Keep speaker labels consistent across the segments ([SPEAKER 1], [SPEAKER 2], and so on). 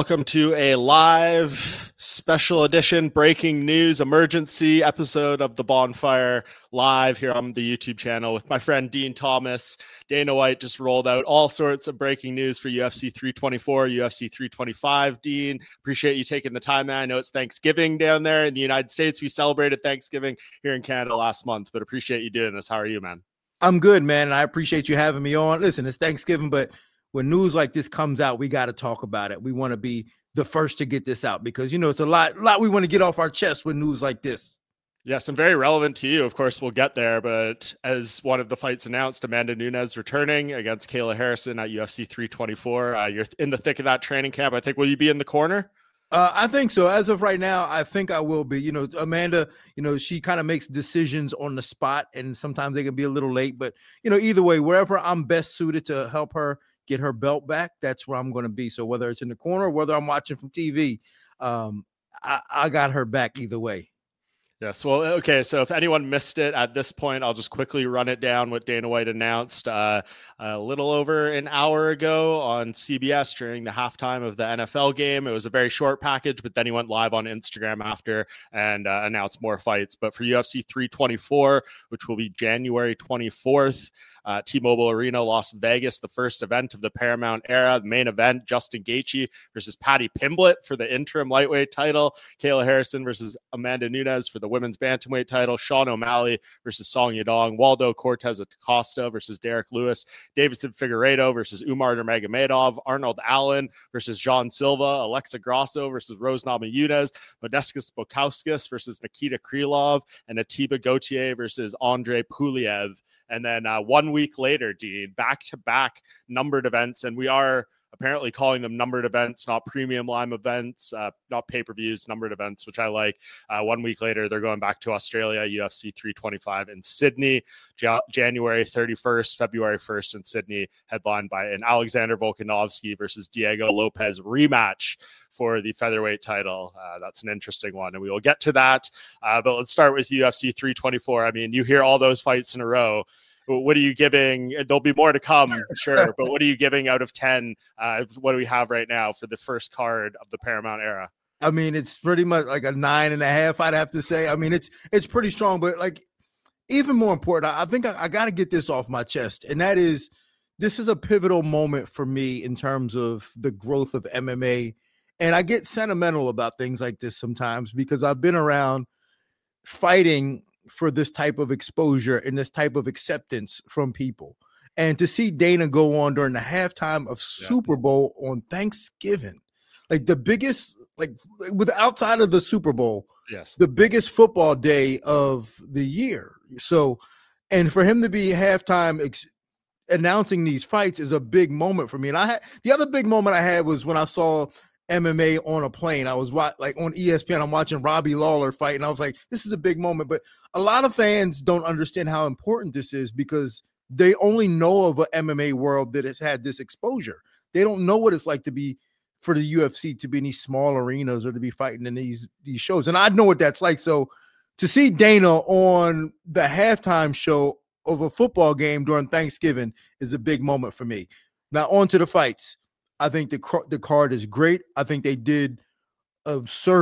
[SPEAKER 1] welcome to a live special edition breaking news emergency episode of The Bonfire live here on the YouTube channel with my friend Dean Thomas. Dana White just rolled out all sorts of breaking news for UFC 324, UFC 325. Dean, appreciate you taking the time, man. I know it's Thanksgiving down there in the United States. We celebrated Thanksgiving here in Canada last month, but appreciate you doing this. How are you, man?
[SPEAKER 2] I'm good, man, and I appreciate you having me on. Listen, it's Thanksgiving, but when news like this comes out, we got to talk about it. We want to be the first to get this out because, you know, it's a lot we want to get off our chest with news like this.
[SPEAKER 1] Yes, and very relevant to you. Of course, we'll get there. But as one of the fights announced, Amanda Nunes returning against Kayla Harrison at UFC 324. You're in the thick of that training camp. I think, will you be in the corner?
[SPEAKER 2] I think so. As of right now, I think I will be. You know, Amanda, you know, she kind of makes decisions on the spot, and sometimes they can be a little late. But, you know, either way, wherever I'm best suited to help her get her belt back, that's where I'm going to be. So whether it's in the corner or whether I'm watching from TV, I got her back either way.
[SPEAKER 1] Yes. Well, okay. So if anyone missed it at this point, I'll just quickly run it down what Dana White announced a little over an hour ago on CBS during the halftime of the NFL game. It was a very short package, but then he went live on Instagram after and announced more fights. But for UFC 324, which will be January 24th, T-Mobile Arena, Las Vegas, the first event of the Paramount era. The main event, Justin Gaethje versus Paddy Pimblett for the interim lightweight title. Kayla Harrison versus Amanda Nunes for the women's bantamweight title. Sean O'Malley versus Song Yadong. Waldo Cortez Acosta versus Derek Lewis. Davidson Figueiredo versus Umar Nurmagomedov. Arnold Allen versus Jean Silva. Alexa Grasso versus Rose Namajunas. Modestas Bukauskas versus Nikita Krylov. And Atiba Gauthier versus Andre Puliev. And then 1 week later, Dean, back-to-back numbered events. And we are apparently calling them numbered events, not premium lime events, not pay-per-views, numbered events, which I like. 1 week later, they're going back to Australia, UFC 325 in Sydney, January 31st, February 1st in Sydney, headlined by an Alexander Volkanovski versus Diego Lopez rematch for the featherweight title. That's an interesting one, and we will get to that. But let's start with UFC 324. I mean, you hear all those fights in a row. What are you giving? There'll be more to come, sure, but what are you giving out of 10? What do we have right now for the first card of the Paramount era?
[SPEAKER 2] I mean, it's pretty much like a 9.5, I'd have to say. I mean, it's pretty strong, but like even more important, I think I got to get this off my chest, and that is this is a pivotal moment for me in terms of the growth of MMA. And I get sentimental about things like this sometimes because I've been around fighting for this type of exposure and this type of acceptance from people. And to see Dana go on during the halftime of Super Bowl on Thanksgiving, like the biggest, like with outside of the Super Bowl, the biggest football day of the year. So, and for him to be halftime announcing these fights is a big moment for me. And the other big moment I had was when I saw MMA on a plane. I was like on ESPN, I'm watching Robbie Lawler fight, and I was like, this is a big moment. But a lot of fans don't understand how important this is because they only know of an MMA world that has had this exposure. They don't know what it's like to be for the UFC to be in these small arenas or to be fighting in these shows. And I know what that's like. So to see Dana on the halftime show of a football game during Thanksgiving is a big moment for me. Now on to the fights. I think the card is great. I think they did a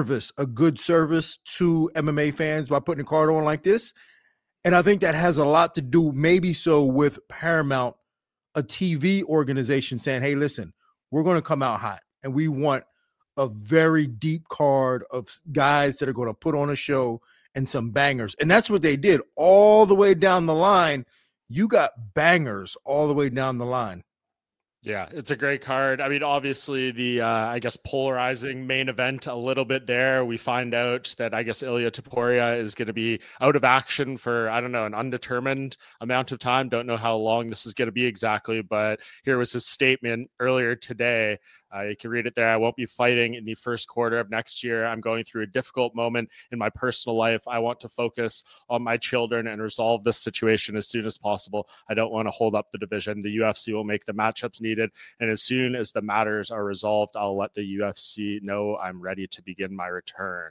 [SPEAKER 2] good service to MMA fans by putting the card on like this. And I think that has a lot to do maybe so with Paramount, a TV organization saying, hey, listen, we're going to come out hot and we want a very deep card of guys that are going to put on a show and some bangers. And that's what they did all the way down the line. You got bangers all the way down the line.
[SPEAKER 1] Yeah, it's a great card. I mean, obviously the, I guess, polarizing main event a little bit there. We find out that I guess Ilia Topuria is going to be out of action for, I don't know, an undetermined amount of time. Don't know how long this is going to be exactly, but here was his statement earlier today. You can read it there. I won't be fighting in the first quarter of next year. I'm going through a difficult moment in my personal life. I want to focus on my children and resolve this situation as soon as possible. I don't want to hold up the division. The UFC will make the matchups needed. And as soon as the matters are resolved, I'll let the UFC know I'm ready to begin my return.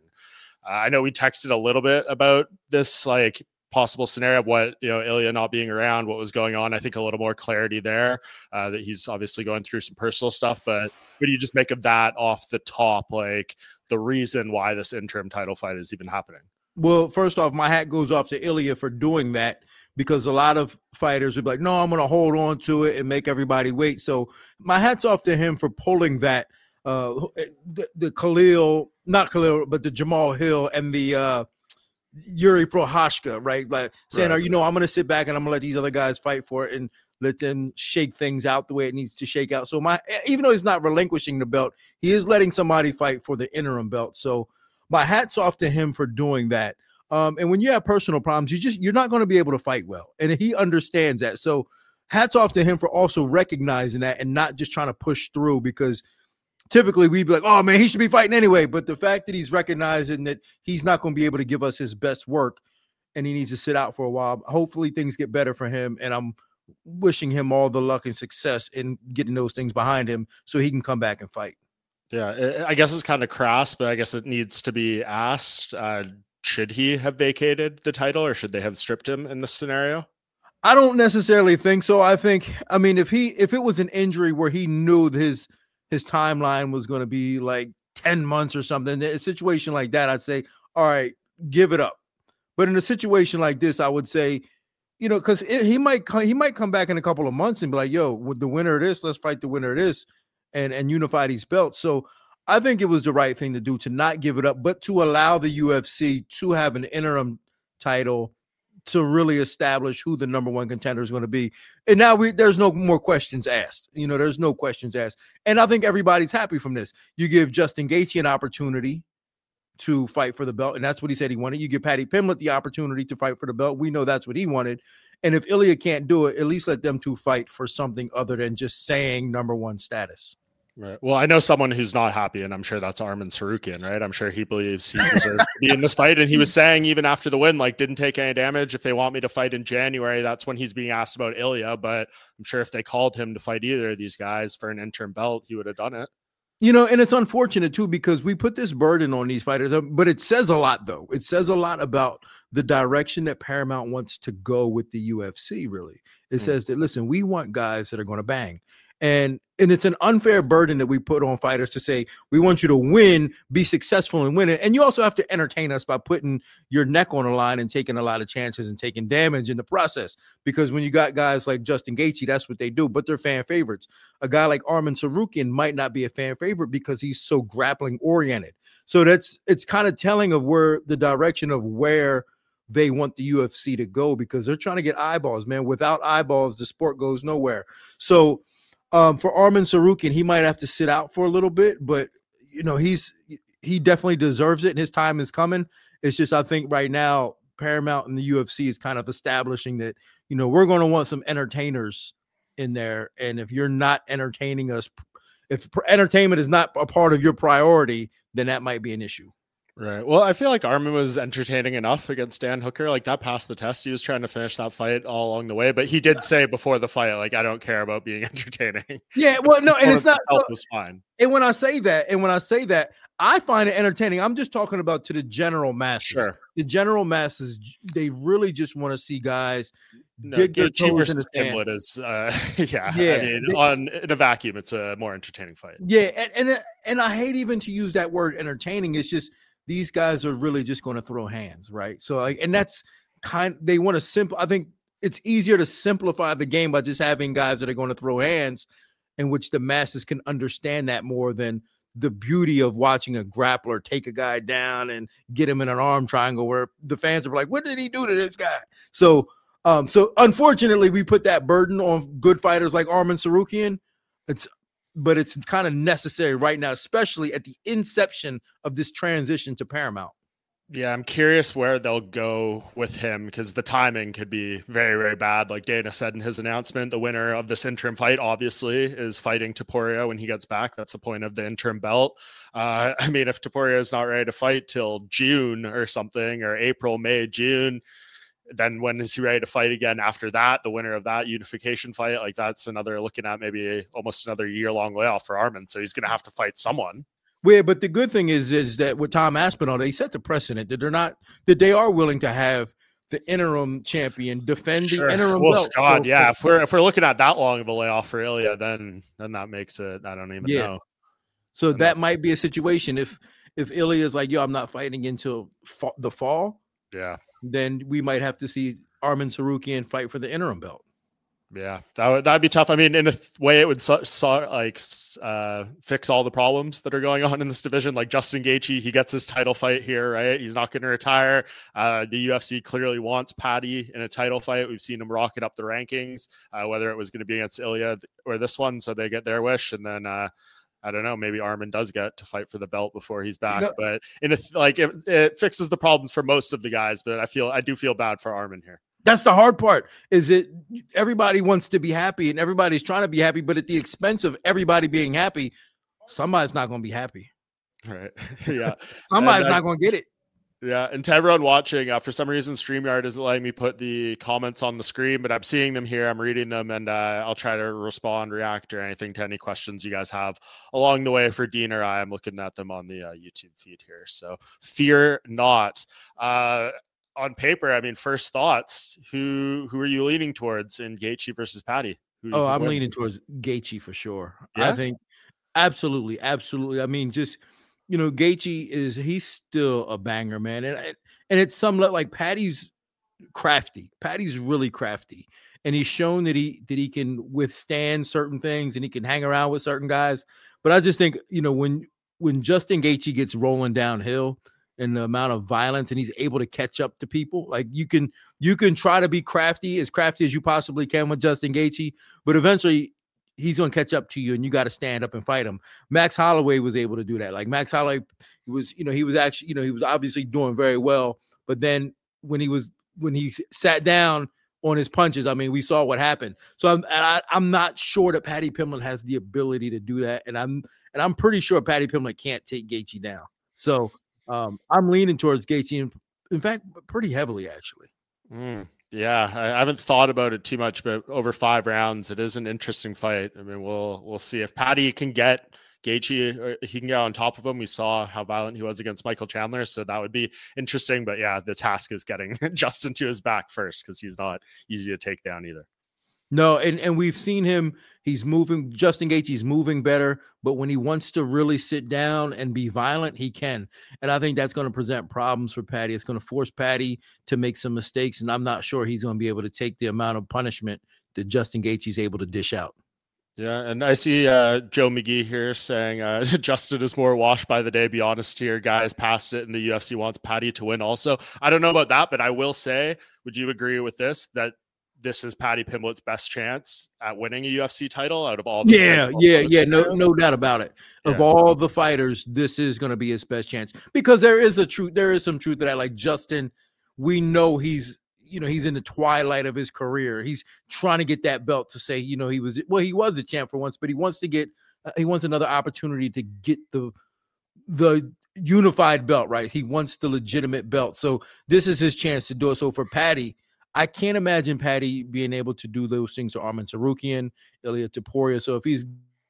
[SPEAKER 1] I know we texted a little bit about this, like, possible scenario of what, you know, Ilia not being around, what was going on. I think a little more clarity there, that he's obviously going through some personal stuff, but what do you just make of that off the top? Like the reason why this interim title fight is even happening?
[SPEAKER 2] Well, first off, my hat goes off to Ilya for doing that, because a lot of fighters would be like, no, I'm going to hold on to it and make everybody wait. So my hat's off to him for pulling that. The Khalil, not Khalil, but the Jamal Hill and the Yuri Prohashka, right? Like saying,
[SPEAKER 1] Right.
[SPEAKER 2] you know, I'm going to sit back and I'm going to let these other guys fight for it and let them shake things out the way it needs to shake out. So even though he's not relinquishing the belt, he is letting somebody fight for the interim belt. So my hat's off to him for doing that. And when you have personal problems, you're not going to be able to fight well. And he understands that. So hats off to him for also recognizing that and not just trying to push through, because typically we'd be like, oh man, he should be fighting anyway. But the fact that he's recognizing that he's not going to be able to give us his best work and he needs to sit out for a while, hopefully things get better for him. And I'm wishing him all the luck and success in getting those things behind him so he can come back and fight.
[SPEAKER 1] Yeah, I guess it's kind of crass, but I guess it needs to be asked. Should he have vacated the title, or should they have stripped him in this scenario?
[SPEAKER 2] I don't necessarily think so. I mean, if it was an injury where he knew his timeline was going to be like 10 months or something, a situation like that, I'd say, all right, give it up. But in a situation like this, I would say, you know, because he might come back in a couple of months and be like, yo, with the winner of this, let's fight the winner of this and unify these belts. So I think it was the right thing to do, to not give it up, but to allow the UFC to have an interim title to really establish who the number one contender is going to be. And now there's no more questions asked. You know, there's no questions asked. And I think everybody's happy from this. You give Justin Gaethje an opportunity to fight for the belt, and that's what he said he wanted. You give Paddy Pimblett the opportunity to fight for the belt. We know that's what he wanted. And if Ilya can't do it, at least let them two fight for something other than just saying number one status.
[SPEAKER 1] Right. Well, I know someone who's not happy, and I'm sure that's Arman Tsarukyan, right? I'm sure he believes he deserves to be in this fight. And he was saying even after the win, like, didn't take any damage. If they want me to fight in January, that's when he's being asked about Ilya. But I'm sure if they called him to fight either of these guys for an interim belt, he would have done it.
[SPEAKER 2] You know, and it's unfortunate too, because we put this burden on these fighters, but it says a lot though. It says a lot about the direction that Paramount wants to go with the UFC. Really. It says that, listen, we want guys that are going to bang. And it's an unfair burden that we put on fighters to say, we want you to win, be successful and win it. And you also have to entertain us by putting your neck on the line and taking a lot of chances and taking damage in the process. Because when you got guys like Justin Gaethje, that's what they do, but they're fan favorites. A guy like Arman Tsarukyan might not be a fan favorite because he's so grappling oriented. So it's kind of telling of where the direction of where they want the UFC to go, because they're trying to get eyeballs, man. Without eyeballs, the sport goes nowhere. So for Arman Tsarukyan, he might have to sit out for a little bit, but you know, he definitely deserves it and his time is coming. It's just, I think right now Paramount and the UFC is kind of establishing that, you know, we're going to want some entertainers in there. And if you're not entertaining us, if entertainment is not a part of your priority, then that might be an issue.
[SPEAKER 1] Right. Well, I feel like Arman was entertaining enough against Dan Hooker. Like, that passed the test. He was trying to finish that fight all along the way, but he did say before the fight, like, I don't care about being entertaining.
[SPEAKER 2] Yeah. Well, no, and it's not.
[SPEAKER 1] It was fine.
[SPEAKER 2] And when I say that, I find it entertaining. I'm just talking about to the general masses.
[SPEAKER 1] Sure.
[SPEAKER 2] The general masses, they really just want to see guys
[SPEAKER 1] get their toes in the sand. Is, yeah. I mean, in a vacuum, it's a more entertaining fight.
[SPEAKER 2] Yeah, and I hate even to use that word entertaining. It's just, these guys are really just going to throw hands, right? So, like, and that's they want to I think it's easier to simplify the game by just having guys that are going to throw hands, in which the masses can understand that more than the beauty of watching a grappler take a guy down and get him in an arm triangle, where the fans are like, what did he do to this guy? So unfortunately, we put that burden on good fighters like Arman Tsarukyan. But it's kind of necessary right now, especially at the inception of this transition to Paramount.
[SPEAKER 1] Yeah, I'm curious where they'll go with him, because the timing could be very, very bad. Like Dana said in his announcement, the winner of this interim fight obviously is fighting Topuria when he gets back. That's the point of the interim belt. I mean, if Topuria is not ready to fight till June or something, or April, May, June, then when is he ready to fight again after that? The winner of that unification fight, like, that's another, looking at maybe almost another year-long layoff for Arman. So he's going to have to fight someone.
[SPEAKER 2] Yeah, but the good thing is that with Tom Aspinall, they set the precedent that they are willing to have the interim champion defend the interim belt.
[SPEAKER 1] God, yeah. If we're looking at that long of a layoff for Ilya, then that makes it, I don't even know.
[SPEAKER 2] So that might be a situation if Ilya is like, yo, I'm not fighting until the fall.
[SPEAKER 1] Yeah.
[SPEAKER 2] Then we might have to see Arman Tsarukyan fight for the interim belt.
[SPEAKER 1] Yeah, that'd be tough. I mean, in a way, it would fix all the problems that are going on in this division. Like Justin Gaethje, he gets his title fight here, right? He's not going to retire. The UFC clearly wants Paddy in a title fight. We've seen him rocket up the rankings, whether it was going to be against Ilya or this one, so they get their wish, and then I don't know, maybe Arman does get to fight for the belt before he's back. But it fixes the problems for most of the guys. But I do feel bad for Arman here.
[SPEAKER 2] That's the hard part. Is it everybody wants to be happy and everybody's trying to be happy, but at the expense of everybody being happy, somebody's not going to be happy.
[SPEAKER 1] Right. Yeah.
[SPEAKER 2] Somebody's not going to get it.
[SPEAKER 1] Yeah. And to everyone watching, for some reason, StreamYard isn't letting me put the comments on the screen, but I'm seeing them here. I'm reading them, and I'll try to respond, react, or anything to any questions you guys have along the way for Dean or I. I'm looking at them on the YouTube feed here. So fear not. On paper, I mean, first thoughts, who are you leaning towards in Gaethje versus Paddy?
[SPEAKER 2] I'm leaning towards Gaethje for sure.
[SPEAKER 1] Yeah?
[SPEAKER 2] I think absolutely. I mean, just, Gaethje he's still a banger, man. And it's somewhat like Paddy's crafty. Paddy's really crafty. And he's shown that he can withstand certain things and he can hang around with certain guys. But I just think, when Justin Gaethje gets rolling downhill, and the amount of violence, and he's able to catch up to people. Like you can try to be crafty as you possibly can with Justin Gaethje, but eventually he's going to catch up to you and you got to stand up and fight him. Max Holloway was able to do that. Like Max Holloway was, he was obviously doing very well, but then when he sat down on his punches, I mean, we saw what happened. So I'm not sure that Paddy Pimblett has the ability to do that. And I'm pretty sure Paddy Pimblett can't take Gaethje down. So, I'm leaning towards Gaethje, in fact, pretty heavily, actually.
[SPEAKER 1] Yeah, I haven't thought about it too much, but over 5 rounds, it is an interesting fight. I mean, we'll see if Paddy can get Gaethje, or he can get on top of him. We saw how violent he was against Michael Chandler, so that would be interesting. But yeah, the task is getting Justin to his back first, because he's not easy to take down either.
[SPEAKER 2] No, and we've seen him. He's moving. Justin Gaethje's moving better, but when he wants to really sit down and be violent, he can. And I think that's going to present problems for Paddy. It's going to force Paddy to make some mistakes, and I'm not sure he's going to be able to take the amount of punishment that Justin Gaethje's able to dish out.
[SPEAKER 1] Yeah, and I see Joe McGee here saying Justin is more washed by the day. Be honest here, guys, past it, and the UFC wants Paddy to win also. I don't know about that, but I will say, would you agree with this, that this is Paddy Pimblett's best chance at winning a UFC title out of all?
[SPEAKER 2] No doubt about it. Yeah. Of all the fighters, this is going to be his best chance, because there is some truth to that. Like Justin, we know he's in the twilight of his career. He's trying to get that belt to say, he was a champ for once, but he wants another opportunity to get the unified belt, right? He wants the legitimate belt. So this is his chance to do it. So for Paddy, I can't imagine Paddy being able to do those things to Arman Tsarukyan, Ilya Topuria. So if he's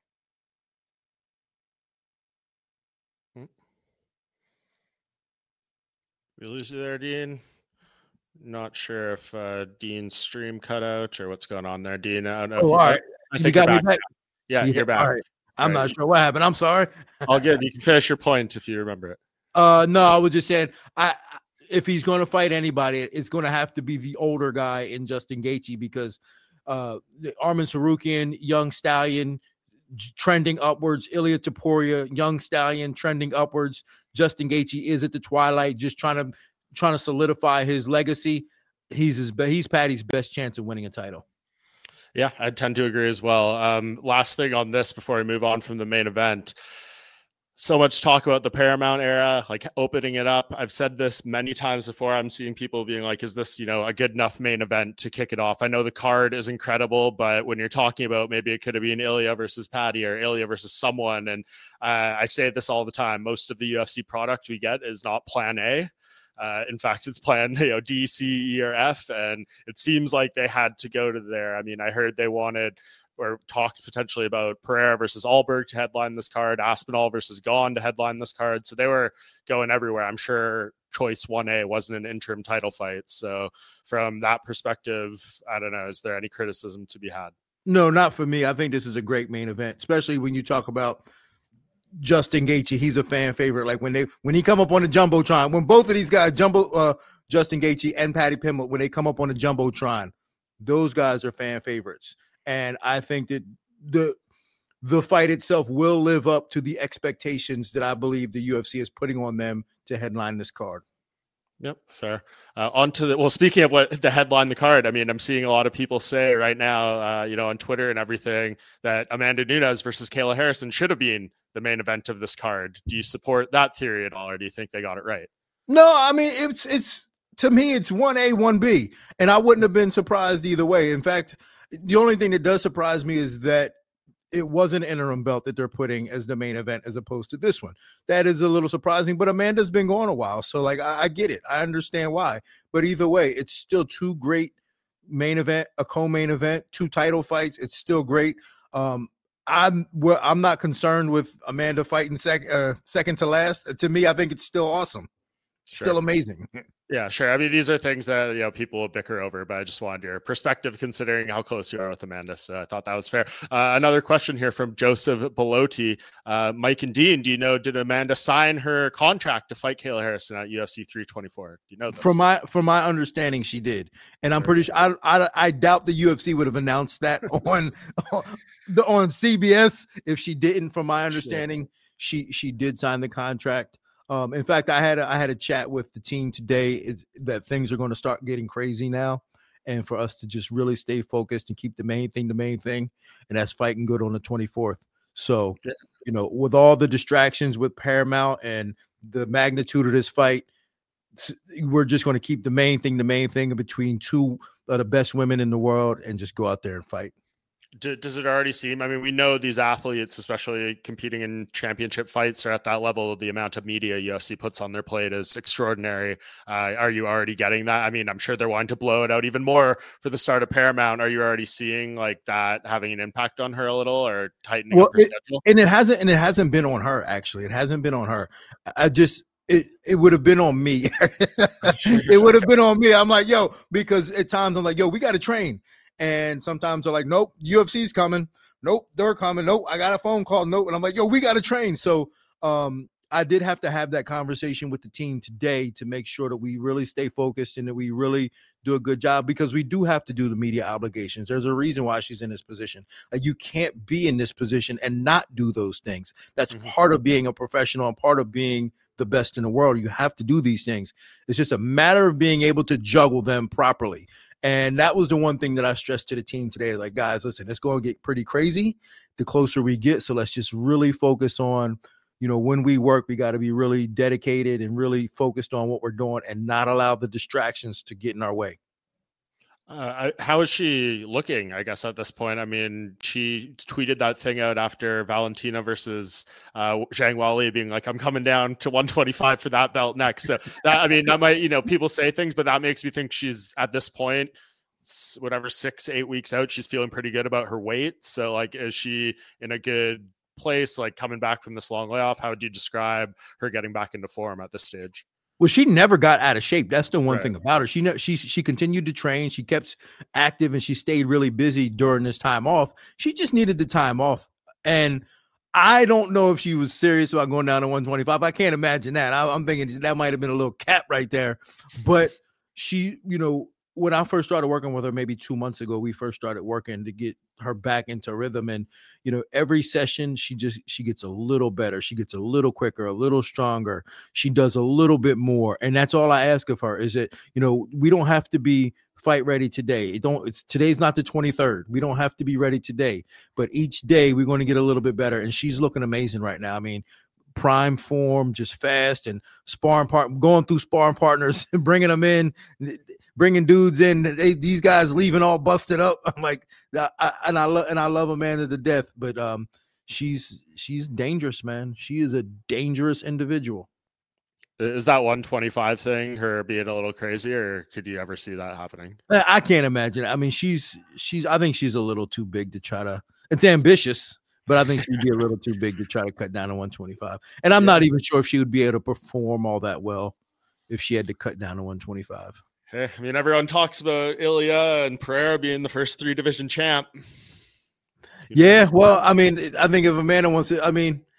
[SPEAKER 1] we lose you there, Dean. Not sure if Dean's stream cut out or what's going on there, Dean. I don't know.
[SPEAKER 2] All right.
[SPEAKER 1] I think you're back. Yeah, you're back.
[SPEAKER 2] Right. I'm not sure what happened. I'm sorry.
[SPEAKER 1] All good. You can finish your point if you remember it.
[SPEAKER 2] No, I was just saying, if he's going to fight anybody, it's going to have to be the older guy in Justin Gaethje, because Arman Tsarukyan, young stallion, trending upwards. Ilya Topuria, young stallion, trending upwards. Justin Gaethje is at the twilight, just trying to solidify his legacy. He's Paddy's best chance of winning a title.
[SPEAKER 1] Yeah, I tend to agree as well. Last thing on this before we move on from the main event. So much talk about the Paramount era, like opening it up. I've said this many times before. I'm seeing people being like, is this, a good enough main event to kick it off? I know the card is incredible, but when you're talking about maybe it could have been Ilya versus Paddy or Ilya versus someone. And I say this all the time. Most of the UFC product we get is not plan A. In fact, it's plan D, C, E, or F. And it seems like they had to go to there. I mean, I heard they wanted or talked potentially about Pereira versus Alberg to headline this card, Aspinall versus Gane to headline this card. So they were going everywhere. I'm sure choice 1A wasn't an interim title fight. So from that perspective, I don't know, is there any criticism to be had?
[SPEAKER 2] No, not for me. I think this is a great main event, especially when you talk about Justin Gaethje, he's a fan favorite. Like when he come up on the jumbotron, when both of these guys, Justin Gaethje and Patty Pimblett, when they come up on the jumbotron, those guys are fan favorites. And I think that the fight itself will live up to the expectations that I believe the UFC is putting on them to headline this card.
[SPEAKER 1] Yep, fair. Speaking of what the headline the card, I mean, I'm seeing a lot of people say right now, on Twitter and everything, that Amanda Nunes versus Kayla Harrison should have been the main event of this card. Do you support that theory at all, or do you think they got it right?
[SPEAKER 2] No, I mean, it's to me, it's 1A, 1B, and I wouldn't have been surprised either way. In fact, the only thing that does surprise me is that it was an interim belt that they're putting as the main event as opposed to this one. That is a little surprising, but Amanda's been going a while. So like, I get it. I understand why, but either way, it's still two great main event, a co-main event, two title fights. It's still great. I'm not concerned with Amanda fighting second to last. To me, I think it's still awesome.
[SPEAKER 1] Sure.
[SPEAKER 2] Still amazing.
[SPEAKER 1] Yeah, sure. I mean, these are things that people will bicker over, but I just wanted your perspective considering how close you are with Amanda. So I thought that was fair. Another question here from Joseph Belotti. Mike and Dean, do you know, did Amanda sign her contract to fight Kayla Harrison at UFC 324? Do you know this?
[SPEAKER 2] From my understanding, she did, and I'm pretty sure. I doubt the UFC would have announced that on CBS if she didn't. From my understanding, she did sign the contract. In fact, I had a chat with the team today that things are going to start getting crazy now, and for us to just really stay focused and keep the main thing, and that's fighting good on the 24th. So, with all the distractions with Paramount and the magnitude of this fight, we're just going to keep the main thing between two of the best women in the world and just go out there and fight.
[SPEAKER 1] Does it already seem? I mean, we know these athletes, especially competing in championship fights, are at that level. The amount of media UFC puts on their plate is extraordinary. Are you already getting that? I mean, I'm sure they're wanting to blow it out even more for the start of Paramount. Are you already seeing like that having an impact on her a little, or tightening up her schedule?
[SPEAKER 2] And it hasn't been on her. Actually, it hasn't been on her. It would have been on me. It would have been on me. I'm like, because at times I'm like, we got to train. And sometimes they're like, nope, UFC's coming. Nope, they're coming. Nope, I got a phone call. Nope. And I'm like, we got to train. So I did have to have that conversation with the team today to make sure that we really stay focused and that we really do a good job, because we do have to do the media obligations. There's a reason why she's in this position. Like, you can't be in this position and not do those things. That's part of being a professional and part of being the best in the world. You have to do these things. It's just a matter of being able to juggle them properly. And that was the one thing that I stressed to the team today. Like, guys, listen, it's going to get pretty crazy the closer we get. So let's just really focus on, when we work, we got to be really dedicated and really focused on what we're doing and not allow the distractions to get in our way.
[SPEAKER 1] How is she looking, I guess, at this point? I mean, she tweeted that thing out after Valentina versus Zhang Weili, being like, I'm coming down to 125 for that belt next. So that might, people say things, but that makes me think she's at this point, whatever, 6-8 weeks out, she's feeling pretty good about her weight. So like, is she in a good place, like coming back from this long layoff? How would you describe her getting back into form at this stage?
[SPEAKER 2] Well, she never got out of shape. That's the one thing about her. She continued to train. She kept active and she stayed really busy during this time off. She just needed the time off. And I don't know if she was serious about going down to 125. I can't imagine that. I'm thinking that might have been a little cap right there. But she, when I first started working with her, maybe 2 months ago, we first started working to get her back into rhythm. And, every session, she gets a little better. She gets a little quicker, a little stronger. She does a little bit more. And that's all I ask of her, is that, we don't have to be fight ready today. Today's not the 23rd. We don't have to be ready today, but each day we're going to get a little bit better. And she's looking amazing right now. I mean, prime form, just fast, and going through sparring partners and bringing them in, bringing dudes in. These guys leaving all busted up. I'm like, I love Amanda to death, but she's dangerous, man. She is a dangerous individual.
[SPEAKER 1] Is that 125 thing her being a little crazy, or could you ever see that happening?
[SPEAKER 2] I can't imagine. I mean, I think she's a little too big to try to. It's ambitious, but I think she'd be a little too big to try to cut down to 125. And I'm not even sure if she would be able to perform all that well if she had to cut down to 125.
[SPEAKER 1] Hey, I mean, everyone talks about Ilya and Pereira being the first 3-division champ.
[SPEAKER 2] Yeah, well, I mean, I think if Amanda wants to, I mean,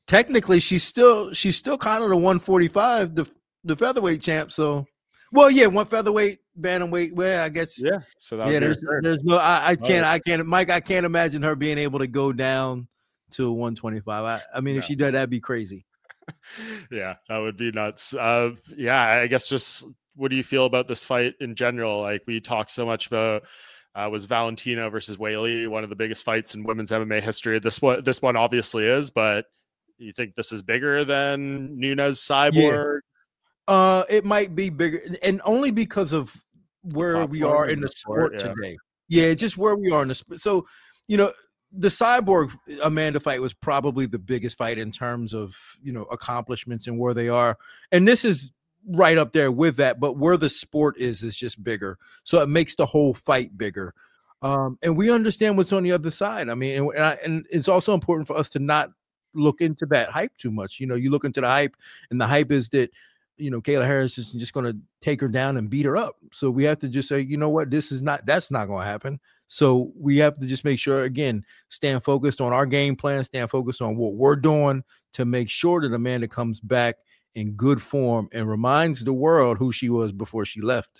[SPEAKER 2] technically she's still kind of the 145, the featherweight champ. So, well, yeah, one featherweight, bantamweight. Well, I guess,
[SPEAKER 1] Yeah. So that
[SPEAKER 2] yeah.
[SPEAKER 1] would be
[SPEAKER 2] There's no, I can't, Mike. I can't imagine her being able to go down to 125. I mean, if she did, that'd be crazy.
[SPEAKER 1] Yeah, that would be nuts. Yeah, I guess just what do you feel about this fight in general? Like we talked so much about was Valentina versus Weili one of the biggest fights in women's MMA history. This one obviously is, but you think this is bigger than Nunes Cyborg?
[SPEAKER 2] Yeah. It might be bigger, and only because of where we are in the sport today. Yeah, just where we are in the sport. So, the Cyborg Amanda fight was probably the biggest fight in terms of, accomplishments and where they are. And this is right up there with that, but where the sport is just bigger. So it makes the whole fight bigger. And we understand what's on the other side. I mean, and it's also important for us to not look into that hype too much. You look into the hype, and the hype is that, Kayla Harris is just going to take her down and beat her up. So we have to just say, you know what, that's not going to happen. So we have to just make sure, again, stand focused on our game plan, stand focused on what we're doing to make sure that Amanda comes back in good form and reminds the world who she was before she left.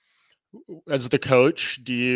[SPEAKER 1] As the coach,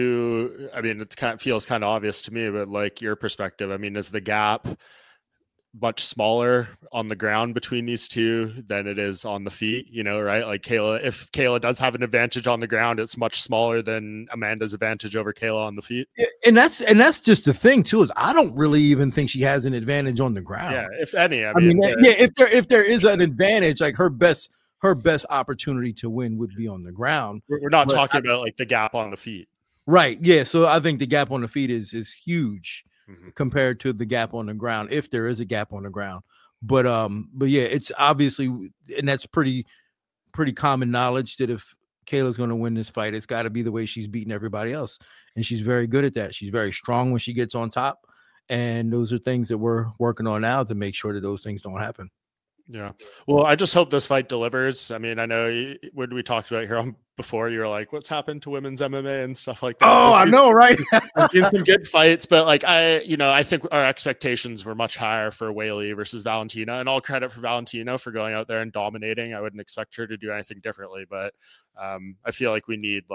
[SPEAKER 1] it feels kind of obvious to me, but like your perspective, I mean, is the gap much smaller on the ground between these two than it is on the feet, right? Like if Kayla does have an advantage on the ground, it's much smaller than Amanda's advantage over Kayla on the feet.
[SPEAKER 2] And that's just the thing too, is I don't really even think she has an advantage on the ground.
[SPEAKER 1] Yeah, if any.
[SPEAKER 2] If there is an advantage, like her best opportunity to win would be on the ground.
[SPEAKER 1] We're not talking about like the gap on the feet.
[SPEAKER 2] Right. Yeah. So I think the gap on the feet is huge. Mm-hmm. Compared to the gap on the ground, if there is a gap on the ground. But yeah, it's obviously, and that's pretty common knowledge, that if Kayla's going to win this fight, it's got to be the way she's beating everybody else. And she's very good at that. She's very strong when she gets on top. And those are things that we're working on now to make sure that those things don't happen.
[SPEAKER 1] Yeah. Well, I just hope this fight delivers. I mean, I know when we talked about here before, you were like, what's happened to women's MMA and stuff like that.
[SPEAKER 2] Oh, I know, right?
[SPEAKER 1] Been some good fights, but like I think our expectations were much higher for Weili versus Valentina, and all credit for Valentina for going out there and dominating. I wouldn't expect her to do anything differently, but I feel like we need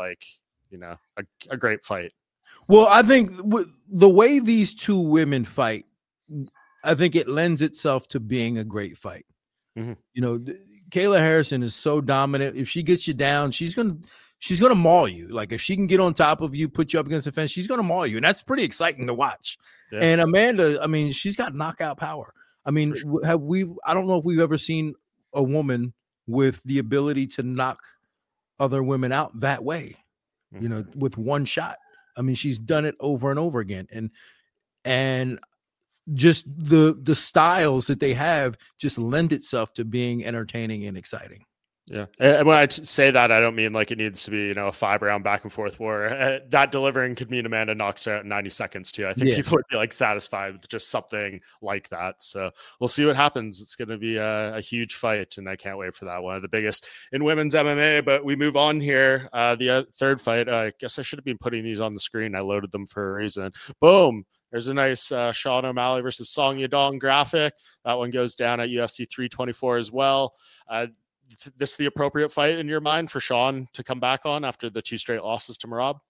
[SPEAKER 1] a great fight.
[SPEAKER 2] Well, I think the way these two women fight, I think it lends itself to being a great fight. Mm-hmm. Kayla Harrison is so dominant. If she gets you down, she's gonna maul you. Like if she can get on top of you, put you up against the fence, she's gonna maul you, and that's pretty exciting to watch. Yeah. And Amanda, I mean, she's got knockout power. I mean, sure. I don't know if we've ever seen a woman with the ability to knock other women out that way, mm-hmm. With one shot. I mean, she's done it over and over again, and just the styles that they have just lend itself to being entertaining and exciting.
[SPEAKER 1] Yeah. And when I say that, I don't mean like it needs to be, a 5-round back and forth war. That delivering could mean Amanda knocks her out in 90 seconds too. I think people would be like satisfied with just something like that. So we'll see what happens. It's going to be a huge fight, and I can't wait for that. One of the biggest in women's MMA. But we move on here. The third fight, I guess I should have been putting these on the screen. I loaded them for a reason. Boom. There's a nice Sean O'Malley versus Song Yadong graphic. That one goes down at UFC 324 as well. This the appropriate fight in your mind for Sean to come back on after the 2 straight losses to Merab?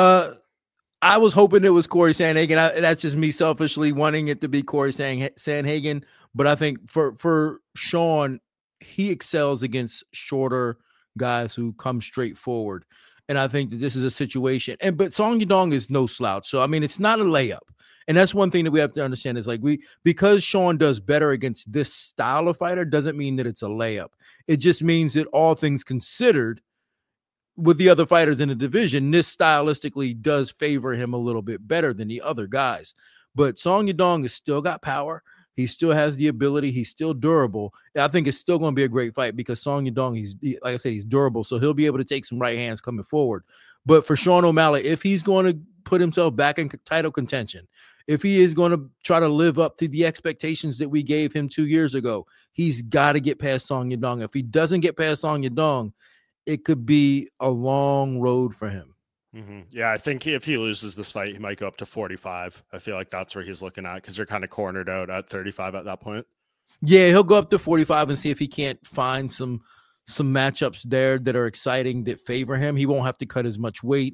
[SPEAKER 2] I was hoping it was Corey Sandhagen. That's just me selfishly wanting it to be Corey Sandhagen. But I think for Sean, he excels against shorter guys who come straight forward. And I think that this is a situation. But Song Yadong is no slouch. So, I mean, it's not a layup. And that's one thing that we have to understand is like because Sean does better against this style of fighter doesn't mean that it's a layup. It just means that all things considered with the other fighters in the division, this stylistically does favor him a little bit better than the other guys. But Song Yadong has still got power. He still has the ability. He's still durable. I think it's still going to be a great fight because Song Yadong, like I said, he's durable. So he'll be able to take some right hands coming forward. But for Sean O'Malley, if he's going to put himself back in title contention, if he is going to try to live up to the expectations that we gave him 2 years ago, he's got to get past Song Yadong. If he doesn't get past Song Yadong, it could be a long road for him.
[SPEAKER 1] Mm-hmm. Yeah, I think if he loses this fight, he might go up to 45. I feel like that's where he's looking at because they're kind of cornered out at 35 at that point.
[SPEAKER 2] Yeah, he'll go up to 45 and see if he can't find some matchups there that are exciting that favor him. He won't have to cut as much weight.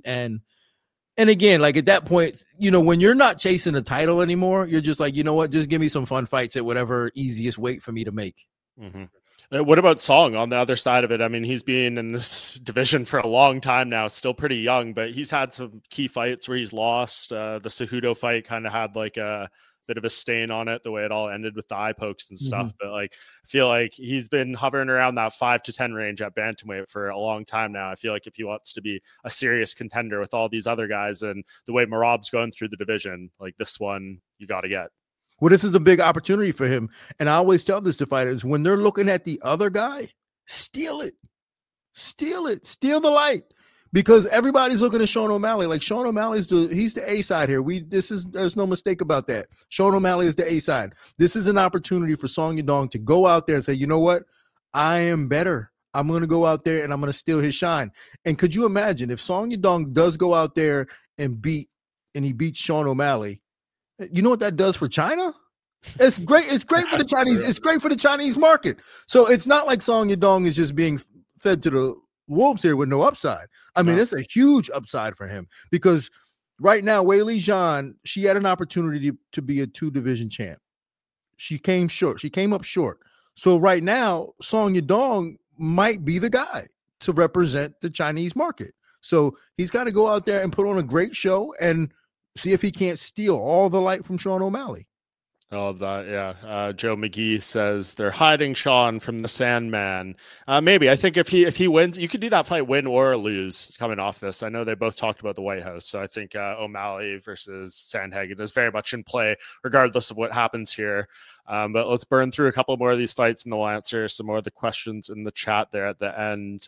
[SPEAKER 2] And again, like at that point, when you're not chasing a title anymore, you're just like, you know what, just give me some fun fights at whatever easiest weight for me to make.
[SPEAKER 1] Mm-hmm. What about Song on the other side of it? I mean, he's been in this division for a long time now, still pretty young, but he's had some key fights where he's lost. The Cejudo fight kind of had like a bit of a stain on it, the way it all ended with the eye pokes and stuff. But like, I feel like he's been hovering around that 5 to 10 range at bantamweight for a long time now. I feel like if he wants to be a serious contender with all these other guys and the way Merab's going through the division, like this one, you got to get.
[SPEAKER 2] Well, this is the big opportunity for him. And I always tell this to fighters, when they're looking at the other guy, steal it. Steal it. Steal the light. Because everybody's looking at Sean O'Malley. Like Sean O'Malley's he's the A side here. There's no mistake about that. Sean O'Malley is the A side. This is an opportunity for Song Yadong to go out there and say, you know what? I am better. I'm going to go out there and I'm going to steal his shine. And could you imagine if Song Yadong does go out there and he beats Sean O'Malley? You know what that does for China? It's great. It's great for the Chinese. It's great for the Chinese market. So it's not like Song Yadong is just being fed to the wolves here with no upside. I mean, it's a huge upside for him because right now, Weili Zhang, she had an opportunity to be a 2-division champ. She came short. She came up short. So right now, Song Yadong might be the guy to represent the Chinese market. So he's got to go out there and put on a great show and see if he can't steal all the light from Sean O'Malley.
[SPEAKER 1] All of that, yeah. Joe McGee says they're hiding Sean from the Sandman. Maybe. I think if he wins, you could do that fight, win or lose, coming off this. I know they both talked about the White House, so I think O'Malley versus Sandhagen is very much in play, regardless of what happens here. But let's burn through a couple more of these fights, and we'll answer some more of the questions in the chat there at the end.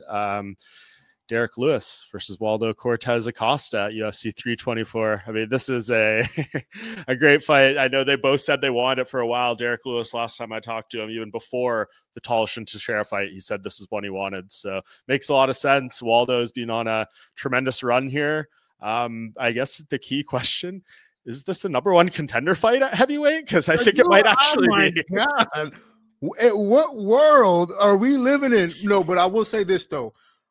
[SPEAKER 1] Derek Lewis versus Waldo Cortez Acosta at UFC 324. I mean, this is a great fight. I know they both said they wanted it for a while. Derek Lewis, last time I talked to him, even before the Tolshin Teixeira fight, he said this is what he wanted. So makes a lot of sense. Waldo's been on a tremendous run here. I guess the key question, is this a number one contender fight at heavyweight? Because I think it might actually be.
[SPEAKER 2] God. What world are we living in? No, but I will say this, though.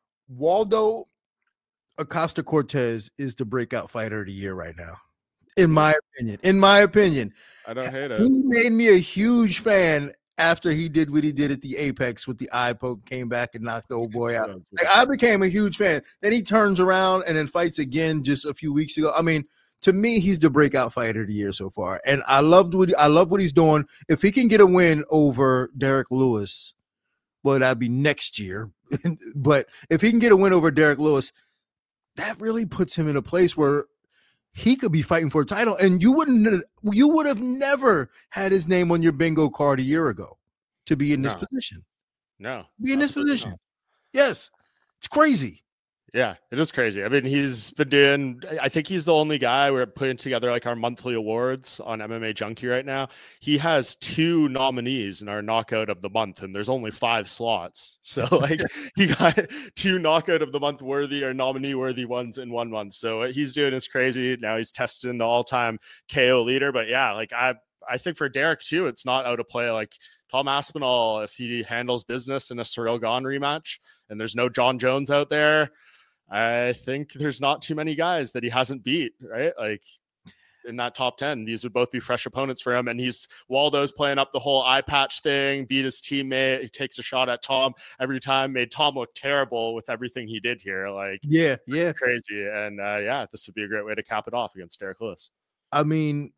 [SPEAKER 2] Waldo Acosta Cortez is the breakout fighter of the year right now, in my opinion.
[SPEAKER 1] I don't hate it.
[SPEAKER 2] He made me a huge fan after he did what he did at the Apex with the eye poke, came back and knocked the old boy out. Like, I became a huge fan. Then he turns around and then fights again just a few weeks ago. I mean, to me, he's the breakout fighter of the year so far, and I love what he's doing. If he can get a win over Derek Lewis, well, that'd be next year. But if he can get a win over Derek Lewis, that really puts him in a place where he could be fighting for a title. And you would have never had his name on your bingo card a year ago to be in this position.
[SPEAKER 1] No.
[SPEAKER 2] Be in this position. Not. Yes. It's crazy.
[SPEAKER 1] Yeah, it is crazy. I mean, he's been doing, I think he's the only guy. We're putting together like our monthly awards on MMA Junkie right now. He has 2 nominees in our knockout of the month, and there's only 5 slots. So like he got 2 knockout of the month worthy or nominee worthy ones in 1 month. So what he's doing is crazy. Now he's testing the all-time KO leader. But yeah, like I think for Derek too, it's not out of play. Like Tom Aspinall, if he handles business in a Ciryl Gane rematch and there's no John Jones out there, I think there's not too many guys that he hasn't beat, right? Like in that top 10, these would both be fresh opponents for him. And Waldo's playing up the whole eye patch thing, beat his teammate. He takes a shot at Tom every time, made Tom look terrible with everything he did here. Like,
[SPEAKER 2] yeah,
[SPEAKER 1] crazy. And this would be a great way to cap it off against Derek Lewis.
[SPEAKER 2] I mean,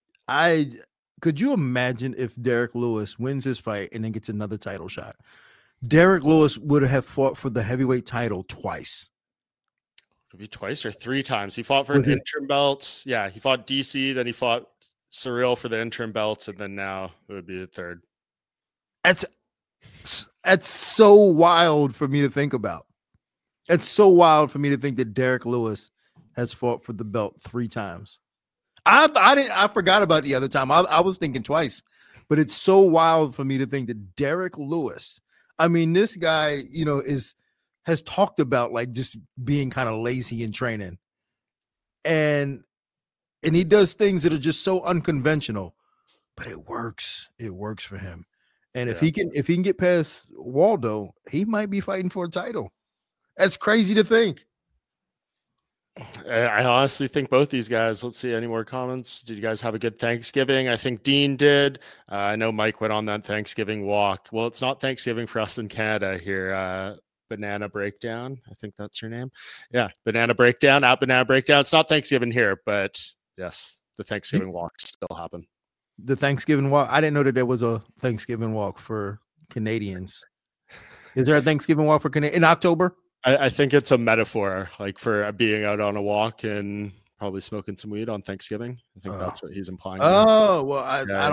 [SPEAKER 2] could you imagine if Derek Lewis wins his fight and then gets another title shot? Derek Lewis would have fought for the heavyweight title twice.
[SPEAKER 1] Could be twice or 3 times. He fought for an interim belt. Yeah, he fought DC, then he fought Ciryl for the interim belts, and then now it would be the 3rd.
[SPEAKER 2] That's so wild for me to think about. It's so wild for me to think that Derek Lewis has fought for the belt 3 times. I forgot about the other time. I was thinking twice, but it's so wild for me to think that Derek Lewis. I mean, this guy, has talked about like just being kind of lazy in training, and he does things that are just so unconventional, but it works. It works for him. And if he can get past Waldo, he might be fighting for a title. That's crazy to think.
[SPEAKER 1] I honestly think both these guys. Let's see, any more comments? Did you guys have a good Thanksgiving? I think Dean did. I know Mike went on that Thanksgiving walk. Well, it's not Thanksgiving for us in Canada here. Banana Breakdown, I think that's her name. Yeah, Banana Breakdown, at Banana Breakdown. It's not Thanksgiving here, but yes, the Thanksgiving walks still happen.
[SPEAKER 2] The Thanksgiving walk. I didn't know that there was a Thanksgiving walk for Canadians. Is there a Thanksgiving walk for Canadians in October?
[SPEAKER 1] I think it's a metaphor, like for being out on a walk and probably smoking some weed on Thanksgiving. I think that's what he's implying.
[SPEAKER 2] Oh, well,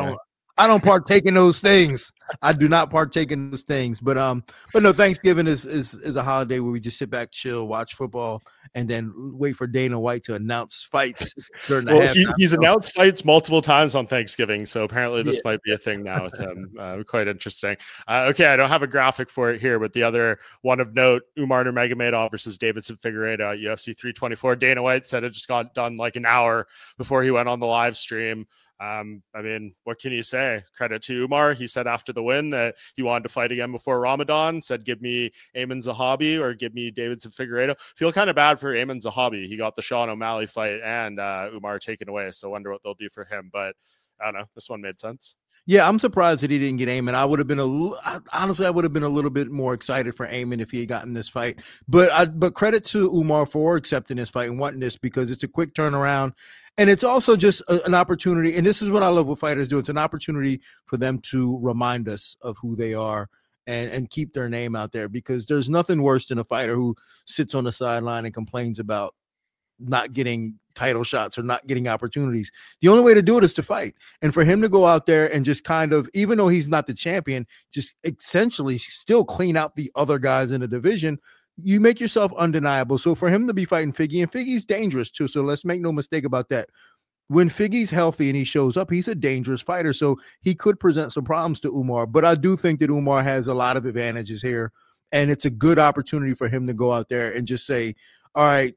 [SPEAKER 2] I don't partake in those things. I do not partake in those things. But no, Thanksgiving is a holiday where we just sit back, chill, watch football, and then wait for Dana White to announce fights during the halftime.
[SPEAKER 1] He's announced fights multiple times on Thanksgiving, so apparently this might be a thing now with him. Quite interesting. Okay, I don't have a graphic for it here, but the other one of note, Umar Nurmagomedov versus Davidson Figueiredo at UFC 324. Dana White said it just got done like an hour before he went on the live stream. I mean, what can you say? Credit to Umar. He said after the win that he wanted to fight again before Ramadan, said, give me Ayman Zahabi or give me Davidson Figueiredo. Feel kind of bad for Ayman Zahabi. He got the Sean O'Malley fight and Umar taken away. So I wonder what they'll do for him. But I don't know. This one made sense.
[SPEAKER 2] Yeah, I'm surprised that he didn't get Ayman. I would have been honestly, I would have been a little bit more excited for Ayman if he had gotten this fight. But credit to Umar for accepting this fight and wanting this, because it's a quick turnaround. And it's also just an opportunity. And this is what I love what fighters do. It's an opportunity for them to remind us of who they are and keep their name out there, because there's nothing worse than a fighter who sits on the sideline and complains about not getting title shots or not getting opportunities. The only way to do it is to fight. And for him to go out there and just kind of, even though he's not the champion, just essentially still clean out the other guys in the division, you make yourself undeniable. So for him to be fighting Figgy, and Figgy's dangerous too, so let's make no mistake about that. When Figgy's healthy and he shows up, he's a dangerous fighter. So he could present some problems to Umar, but I do think that Umar has a lot of advantages here. And it's a good opportunity for him to go out there and just say, all right,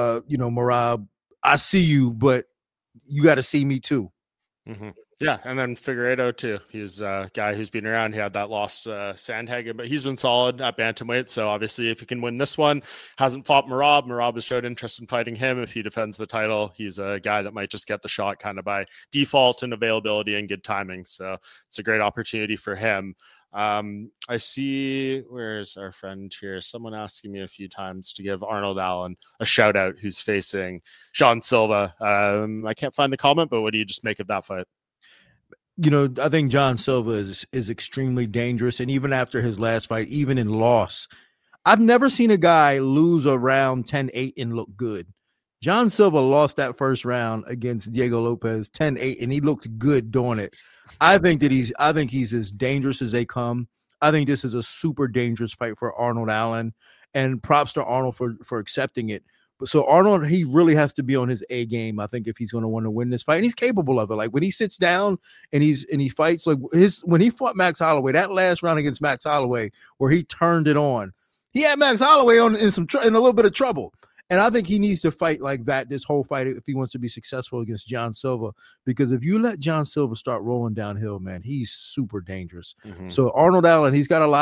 [SPEAKER 2] Merab, I see you, but you got to see me too.
[SPEAKER 1] Mm-hmm. Yeah, and then Figueiredo too. He's a guy who's been around. He had that lost Sandhagen, but he's been solid at bantamweight. So obviously, if he can win this one, hasn't fought Merab. Merab has showed interest in fighting him. If he defends the title, he's a guy that might just get the shot kind of by default and availability and good timing. So it's a great opportunity for him. I see, where's our friend here? Someone asking me a few times to give Arnold Allen a shout out, who's facing Sean Silva. I can't find the comment, but what do you just make of that fight?
[SPEAKER 2] I think John Silva is extremely dangerous. And even after his last fight, even in loss, I've never seen a guy lose a round 10-8 and look good. John Silva lost that first round against Diego Lopez 10-8, and he looked good doing it. I think he's as dangerous as they come. I think this is a super dangerous fight for Arnold Allen, and props to Arnold for accepting it. But so Arnold, he really has to be on his A game, I think, if he's going to want to win this fight. And he's capable of it. Like when he sits down and he fights, like when he fought Max Holloway, that last round against Max Holloway, where he turned it on, he had Max Holloway in a little bit of trouble. And I think he needs to fight like that this whole fight if he wants to be successful against John Silva. Because if you let John Silva start rolling downhill, man, he's super dangerous. Mm-hmm. So Arnold Allen, he's got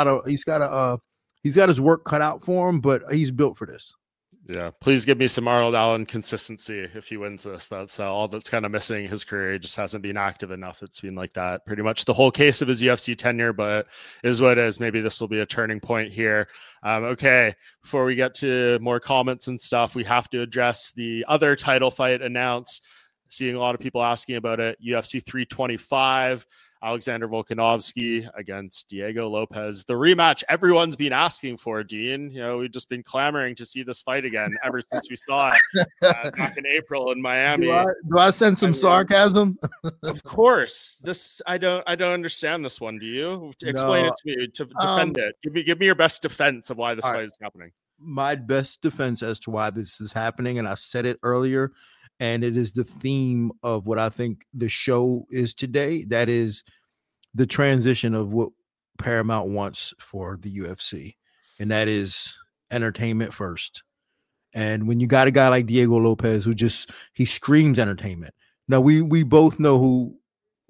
[SPEAKER 2] his work cut out for him, but he's built for this.
[SPEAKER 1] Yeah, please give me some Arnold Allen consistency if he wins this. That's all that's kind of missing his career. He just hasn't been active enough. It's been like that pretty much the whole case of his UFC tenure, but is what it is. Maybe this will be a turning point here. Okay, before we get to more comments and stuff, we have to address the other title fight announced. Seeing a lot of people asking about it. UFC 325. Alexander Volkanovski against Diego Lopez. The rematch everyone's been asking for, Dean. We've just been clamoring to see this fight again ever since we saw it back in April in Miami.
[SPEAKER 2] Do I sense some sarcasm?
[SPEAKER 1] Of course. I don't understand this one. Do you? Explain it to me to defend it. Give me your best defense of why this fight is happening.
[SPEAKER 2] My best defense as to why this is happening, and I said it earlier, and it is the theme of what I think the show is today. That is the transition of what Paramount wants for the UFC. And that is entertainment first. And when you got a guy like Diego Lopez, he screams entertainment. Now we both know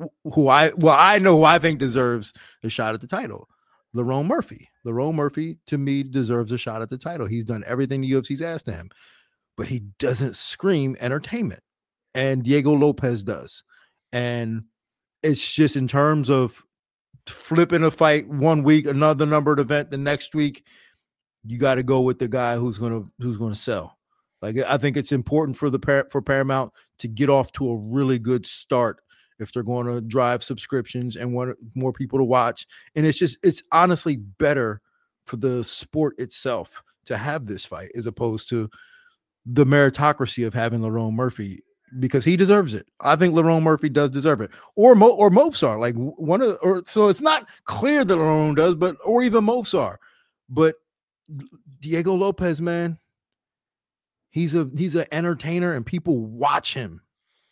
[SPEAKER 2] I know who I think deserves a shot at the title. Lerone Murphy. Lerone Murphy, to me, deserves a shot at the title. He's done everything the UFC's asked of him, but he doesn't scream entertainment. And Diego Lopez does. And it's just in terms of flipping a fight one week, another numbered event the next week, you got to go with the guy who's gonna sell. Like, I think it's important for Paramount to get off to a really good start if they're going to drive subscriptions and want more people to watch. And it's honestly better for the sport itself to have this fight as opposed to the meritocracy of having Lerone Murphy, because he deserves it. I think Lerone Murphy does deserve it, or Movsar. Like so it's not clear that Lerone does, or even Movsar. But Diego Lopez, man, he's an entertainer, and people watch him.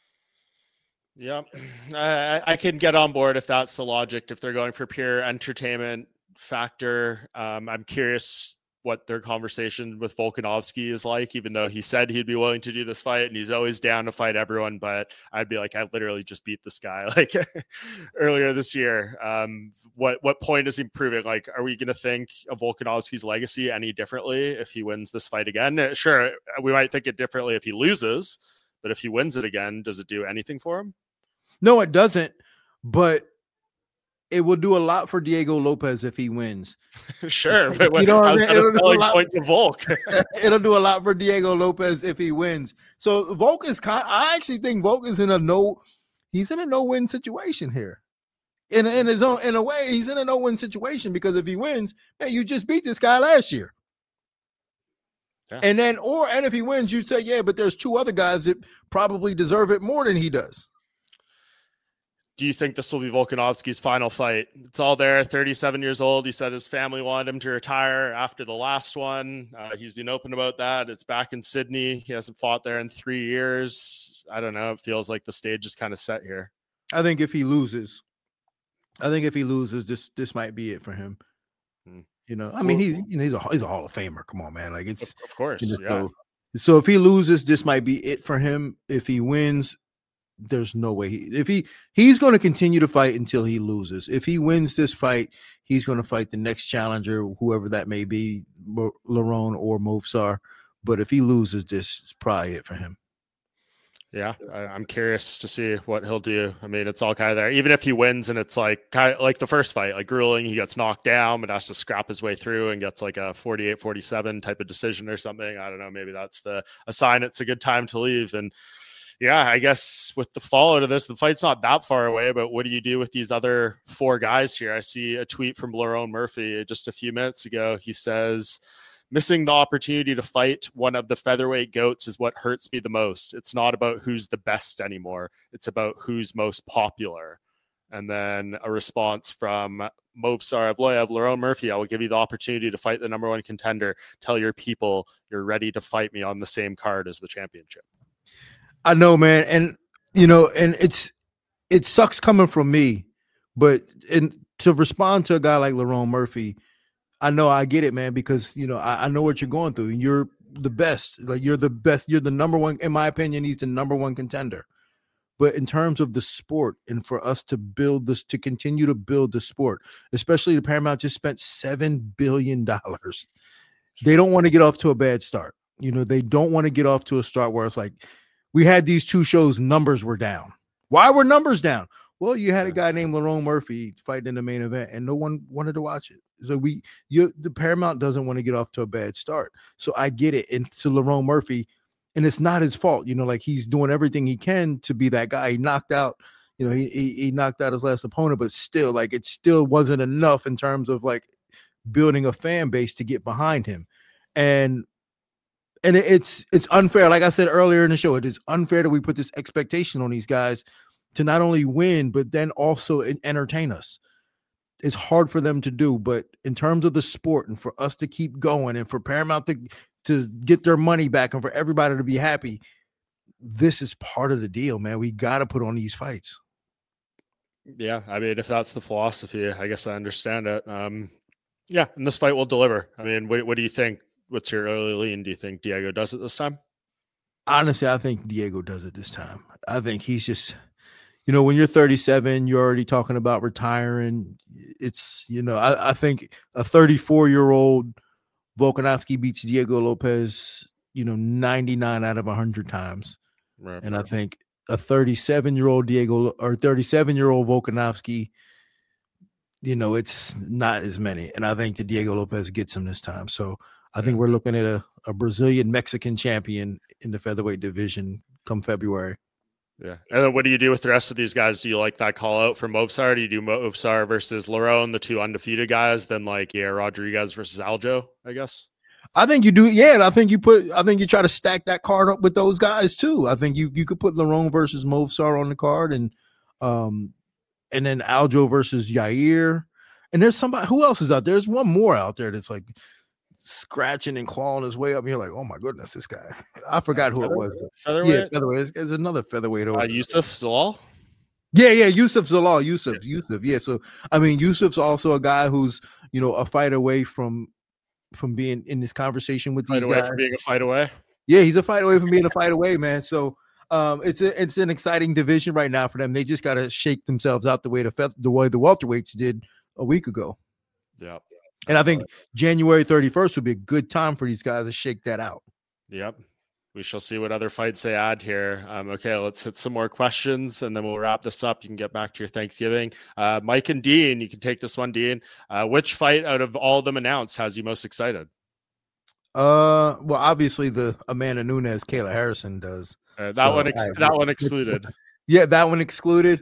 [SPEAKER 1] Yeah, I can get on board if that's the logic. If they're going for pure entertainment factor, I'm curious what their conversation with Volkanovski is like, even though he said he'd be willing to do this fight and he's always down to fight everyone. But I'd be like, I literally just beat this guy like earlier this year. What point is he proving? Like, are we going to think of Volkanovski's legacy any differently if he wins this fight again? Sure, we might think it differently if he loses, but if he wins it again, does it do anything for him?
[SPEAKER 2] No, it doesn't. But it will do a lot for Diego Lopez if he wins.
[SPEAKER 1] Sure, but you know what I mean? Point to Volk.
[SPEAKER 2] It'll do a lot for Diego Lopez if he wins. So Volk is I actually think Volk is in a no-win situation here. In a way, he's in a no-win situation, because if he wins, man, you just beat this guy last year. Yeah. And if he wins, you say, yeah, but there's two other guys that probably deserve it more than he does.
[SPEAKER 1] Do you think this will be Volkanovski's final fight? It's all there. 37 years old. He said his family wanted him to retire after the last one. He's been open about that. It's back in Sydney. He hasn't fought there in 3 years. I don't know. It feels like the stage is kind of set here.
[SPEAKER 2] I think if he loses, this might be it for him. You know, I mean, he's a Hall of Famer. Come on, man. Like, it's
[SPEAKER 1] of course.
[SPEAKER 2] You know, yeah. So if he loses, this might be it for him. If he wins, there's no way he's going to continue to fight until he loses. If he wins this fight, he's going to fight the next challenger, whoever that may be, Lerone or Movsar. But if he loses, this is probably it for him.
[SPEAKER 1] Yeah, I'm curious to see what he'll do. I mean, it's all kind of there. Even if he wins and it's like the first fight, like grueling, he gets knocked down but has to scrap his way through and gets like a 48-47 type of decision or something. I don't know. Maybe that's a sign it's a good time to leave. And yeah, I guess with the fallout of this, the fight's not that far away, but what do you do with these other 4 guys here? I see a tweet from Lerone Murphy just a few minutes ago. He says, missing the opportunity to fight one of the featherweight goats is what hurts me the most. It's not about who's the best anymore. It's about who's most popular. And then a response from Movsar Evloev, Lerone Murphy, I will give you the opportunity to fight the number 1 contender. Tell your people you're ready to fight me on the same card as the championship.
[SPEAKER 2] I know, man. And, you know, and it sucks coming from me, but to respond to a guy like Lerone Murphy, I know I get it, man, because, you know, I know what you're going through, and you're the best. Like, you're the best. You're the number 1, in my opinion, he's the number 1 contender. But in terms of the sport, and for us to build this, to continue to build the sport, especially the Paramount just spent $7 billion. They don't want to get off to a bad start. You know, they don't want to get off to a start where it's like, we had these 2 shows, numbers were down. Why were numbers down? Well, you had a guy named Lerone Murphy fighting in the main event, and no one wanted to watch it. So the Paramount doesn't want to get off to a bad start. So I get it. And to Lerone Murphy, and it's not his fault. You know, like, he's doing everything he can to be that guy. He knocked out, you know, he knocked out his last opponent, but still, like, it still wasn't enough in terms of like building a fan base to get behind him. And it's unfair. Like I said earlier in the show, it is unfair that we put this expectation on these guys to not only win, but then also entertain us. It's hard for them to do, but in terms of the sport and for us to keep going and for Paramount to get their money back and for everybody to be happy, this is part of the deal, man. We got to put on these fights.
[SPEAKER 1] Yeah. I mean, if that's the philosophy, I guess I understand it. Yeah. And this fight will deliver. I mean, what do you think? What's your early lean? Do you think Diego does it this time?
[SPEAKER 2] Honestly, I think Diego does it this time. I think he's just, when you're 37, you're already talking about retiring. It's, I think a 34-year-old Volkanovski beats Diego Lopez, 99 out of 100 times.
[SPEAKER 1] Right.
[SPEAKER 2] And I think a 37-year-old 37-year-old Volkanovski, it's not as many. And I think the Diego Lopez gets him this time. So I think we're looking at a Brazilian Mexican champion in the featherweight division come February.
[SPEAKER 1] Yeah. And then what do you do with the rest of these guys? Do you like that call out for Movsar? Do you do Movsar versus Lerone, the two undefeated guys? Then Rodriguez versus Aljo, I guess.
[SPEAKER 2] I think you do. Yeah. And I think you try to stack that card up with those guys too. I think you could put Lerone versus Movsar on the card and then Aljo versus Yair. And there's somebody who else is out there. There's one more out there that's like scratching and clawing his way up. And you're like, oh my goodness, this guy. I forgot who it was.
[SPEAKER 1] Featherweight?
[SPEAKER 2] Yeah, featherweit. There's another featherweight over
[SPEAKER 1] Youssef Zalal?
[SPEAKER 2] Yeah, Youssef Zalal. Yusuf. Yeah. So I mean, Yusuf's also a guy who's, a fight away from being in this conversation with these guys.
[SPEAKER 1] From being a fight away.
[SPEAKER 2] Yeah, he's a fight away from being a fight away, man. So it's an exciting division right now for them. They just got to shake themselves out the way the welterweights did a week ago.
[SPEAKER 1] Yeah.
[SPEAKER 2] And I think January 31st would be a good time for these guys to shake that out.
[SPEAKER 1] Yep. We shall see what other fights they add here. Okay, let's hit some more questions and then we'll wrap this up. You can get back to your Thanksgiving. Mike and Dean, you can take this one, Dean. Which fight out of all of them announced has you most excited?
[SPEAKER 2] Well, obviously the Amanda Nunes, Kayla Harrison does.
[SPEAKER 1] That one excluded.
[SPEAKER 2] Yeah, that one excluded.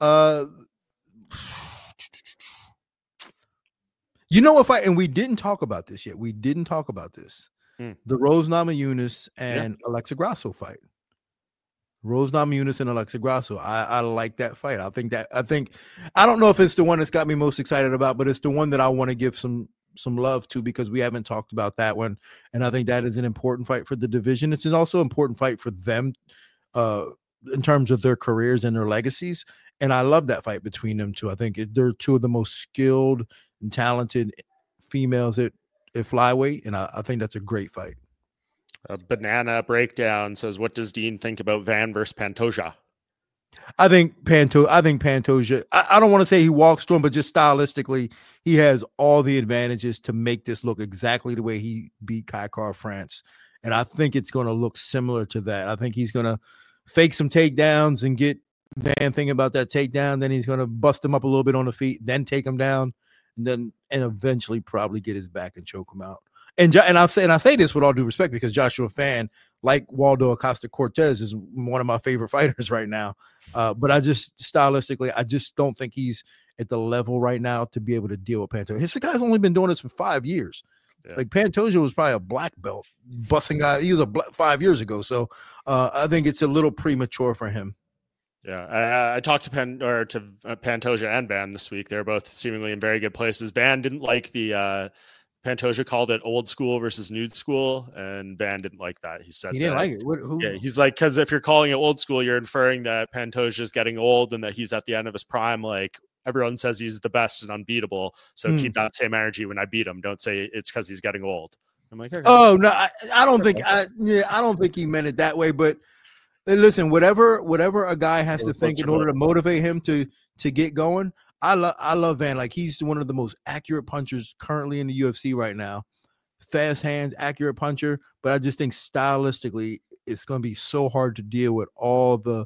[SPEAKER 2] And we didn't talk about this yet. We didn't talk about this. The Rose Namajunas and Alexa Grasso fight. Rose Namajunas and Alexa Grasso. I like that fight. I don't know if it's the one that's got me most excited about, but it's the one that I want to give some love to because we haven't talked about that one. And I think that is an important fight for the division. It's also an important fight for them in terms of their careers and their legacies. And I love that fight between them two. I think they're two of the most skilled and talented females at flyweight, and I think that's a great fight.
[SPEAKER 1] Banana Breakdown says, what does Dean think about Van versus Pantoja?
[SPEAKER 2] I think Pantoja, I don't want to say he walks through him, but just stylistically, he has all the advantages to make this look exactly the way he beat Kai Kara-France. And I think it's going to look similar to that. I think he's going to fake some takedowns and get Van thinking about that takedown. Then he's going to bust him up a little bit on the feet, then take him down. And eventually probably get his back and choke him out. And I say this with all due respect because Joshua Fan, like Waldo Acosta Cortez, is one of my favorite fighters right now. But stylistically, I just don't think he's at the level right now to be able to deal with Pantoja. This guy's only been doing this for 5 years. Yeah. Like Pantoja was probably a black belt busting guy. He was 5 years ago. So I think it's a little premature for him.
[SPEAKER 1] Yeah, I talked to Pantoja and Van this week. They're both seemingly in very good places. Van didn't like the Pantoja called it old school versus new school, and Van didn't like that. He said
[SPEAKER 2] he didn't like it.
[SPEAKER 1] Yeah, he's like, because if you're calling it old school, you're inferring that Pantoja is getting old and that he's at the end of his prime. Like everyone says he's the best and unbeatable, so keep that same energy when I beat him. Don't say it's because he's getting old. I'm like, okay.
[SPEAKER 2] Oh no, I don't think I don't think he meant it that way, but. Listen, whatever a guy has to think in order to motivate him to get going. I love Van. Like he's one of the most accurate punchers currently in the UFC right now. Fast hands, accurate puncher. But I just think stylistically, it's going to be so hard to deal with all the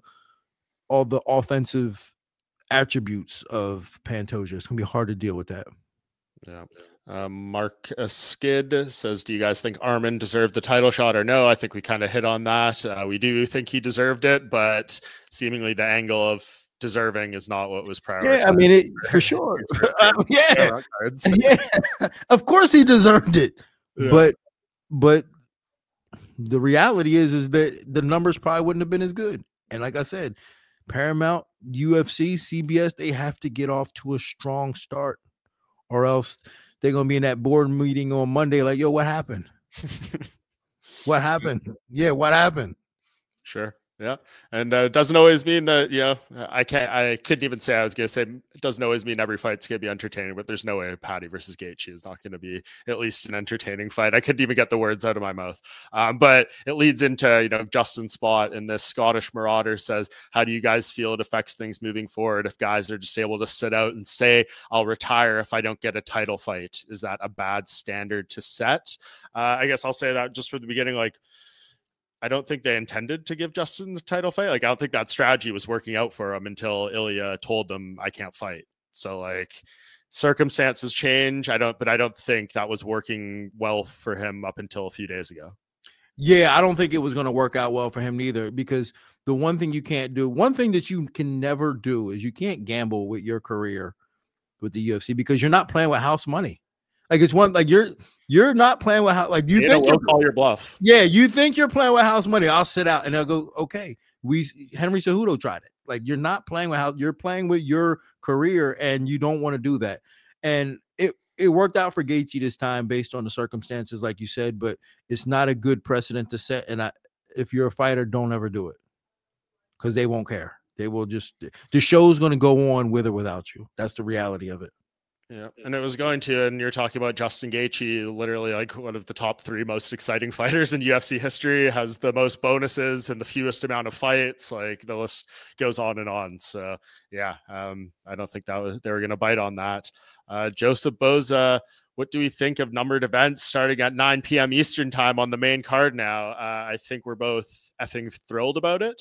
[SPEAKER 2] offensive attributes of Pantoja. It's going to be hard to deal with that.
[SPEAKER 1] Yeah. Mark Skid says, do you guys think Arman deserved the title shot or no? I think we kind of hit on that. We do think he deserved it, but seemingly the angle of deserving is not what was prioritized.
[SPEAKER 2] Yeah, I mean, for sure. Yeah. Of course he deserved it. Yeah. But the reality is that the numbers probably wouldn't have been as good. And like I said, Paramount, UFC, CBS, they have to get off to a strong start or else they're going to be in that board meeting on Monday like, yo, what happened? What happened? Yeah, what happened?
[SPEAKER 1] Sure. Yeah. And it doesn't always mean that, I couldn't even say, I was going to say, it doesn't always mean every fight's going to be entertaining, but there's no way Paddy versus Gaethje is not going to be at least an entertaining fight. I couldn't even get the words out of my mouth. But it leads into, Justin Spot in this Scottish Marauder says, how do you guys feel it affects things moving forward if guys are just able to sit out and say, I'll retire if I don't get a title fight? Is that a bad standard to set? I guess I'll say that just for the beginning, like, I don't think they intended to give Justin the title fight. Like, I don't think that strategy was working out for him until Ilya told them, I can't fight. So, like, circumstances change. But I don't think that was working well for him up until a few days ago.
[SPEAKER 2] Yeah, I don't think it was going to work out well for him neither, because the one thing you can't do, one thing that you can never do is you can't gamble with your career with the UFC, because you're not playing with house money. Like, it's one, like you're not playing with house, like you think
[SPEAKER 1] you'll call your bluff.
[SPEAKER 2] Yeah, you think you're playing with house money. I'll sit out and they'll go, okay. Henry Cejudo tried it. Like, you're not playing with house, you're playing with your career, and you don't want to do that. And it worked out for Gaethje this time based on the circumstances, like you said, but it's not a good precedent to set. And if you're a fighter, don't ever do it, because they won't care. They will just, the show's going to go on with or without you. That's the reality of it.
[SPEAKER 1] Yeah, and it was going to, and you're talking about Justin Gaethje, literally like one of the top 3 most exciting fighters in UFC history, has the most bonuses and the fewest amount of fights. Like, the list goes on and on. So yeah, I don't think they were going to bite on that. Joseph Boza, what do we think of numbered events starting at 9 p.m. Eastern time on the main card now? I think we're both effing thrilled about it.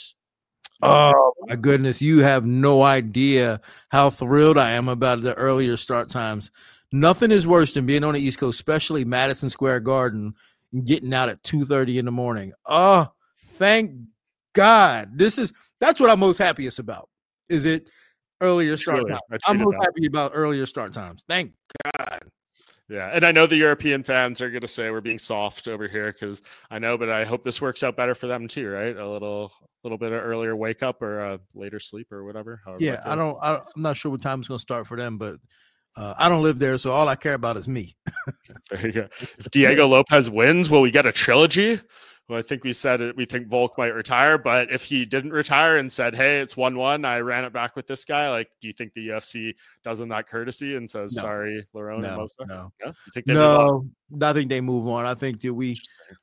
[SPEAKER 2] Oh my goodness, you have no idea how thrilled I am about the earlier start times. Nothing is worse than being on the East Coast, especially Madison Square Garden, and getting out at 2:30 in the morning. Oh, thank God. That's what I'm most happiest about. Is it earlier start times? I'm most happy about earlier start times. Thank God.
[SPEAKER 1] Yeah, and I know the European fans are going to say we're being soft over here, because I know, but I hope this works out better for them too, right? A little bit of earlier wake up or a later sleep or whatever.
[SPEAKER 2] Yeah, I'm not sure what time it's going to start for them, but I don't live there, so all I care about is me.
[SPEAKER 1] There you go. If Diego Lopez wins, will we get a trilogy? Well, I think we said it. We think Volk might retire, but if he didn't retire and said, "Hey, it's 1-1, I ran it back with this guy," like, do you think the UFC does him that courtesy and says, "Sorry, Lerone and Mosa"?
[SPEAKER 2] No.
[SPEAKER 1] You think they move on?
[SPEAKER 2] I think they move on. I think that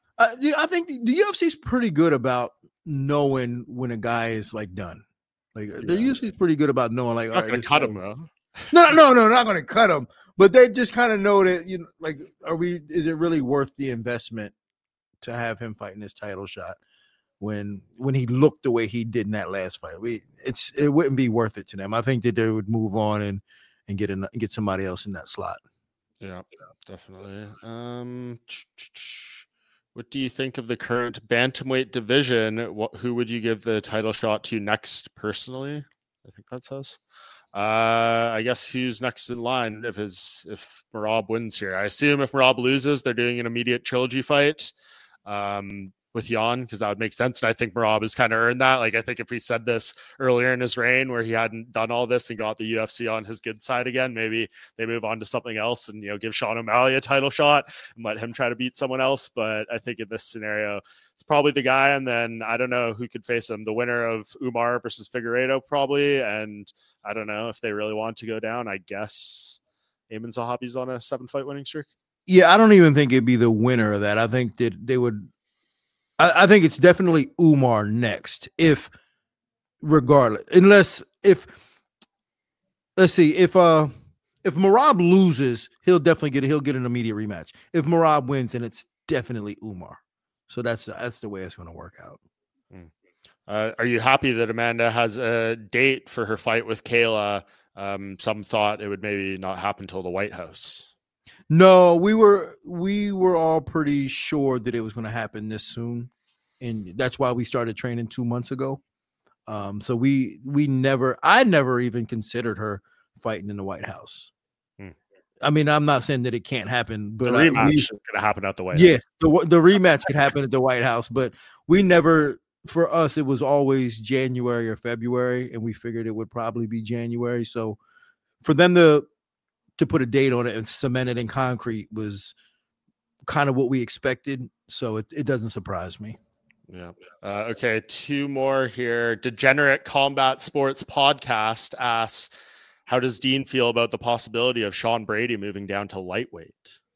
[SPEAKER 2] I think the UFC is pretty good about knowing when a guy is like done. Like, the UFC is pretty good about knowing, like,
[SPEAKER 1] not going to cut him though.
[SPEAKER 2] No, not going to cut him, but they just kind of know that, like, is it really worth the investment to have him fighting this title shot when he looked the way he did in that last fight? It wouldn't be worth it to them. I think that they would move on and get somebody else in that slot.
[SPEAKER 1] Yeah, definitely. What do you think of the current bantamweight division? Who would you give the title shot to next personally? I think that says. I guess who's next in line if Merab wins here? I assume if Merab loses, they're doing an immediate trilogy fight with Jan, because that would make sense. And I think Merab has kind of earned that. Like, I think if we said this earlier in his reign where he hadn't done all this and got the UFC on his good side again, maybe they move on to something else and, give Sean O'Malley a title shot and let him try to beat someone else. But I think in this scenario, it's probably the guy. And then I don't know who could face him. The winner of Umar versus Figueiredo probably. And I don't know if they really want to go down. I guess Amin Zahabi's on a 7-fight winning streak.
[SPEAKER 2] Yeah, I don't even think it'd be the winner of that. I think that they would. I think it's definitely Umar next, let's see, if Merab loses, he'll get an immediate rematch. If Merab wins, then it's definitely Umar. So that's the way it's going to work out.
[SPEAKER 1] Are you happy that Amanda has a date for her fight with Kayla? Some thought it would maybe not happen till the White House.
[SPEAKER 2] No, we were all pretty sure that it was going to happen this soon, and that's why we started training 2 months ago. So I never even considered her fighting in the White House. I mean, I'm not saying that it can't happen, but
[SPEAKER 1] the rematch is going to happen at the White House.
[SPEAKER 2] Yes, the rematch could happen at the White House, but we never. For us, it was always January or February, and we figured it would probably be January. So for them to put a date on it and cement it in concrete was kind of what we expected. So it doesn't surprise me.
[SPEAKER 1] Yeah. Okay. Two more here. Degenerate Combat Sports Podcast asks, how does Dean feel about the possibility of Sean Brady moving down to lightweight?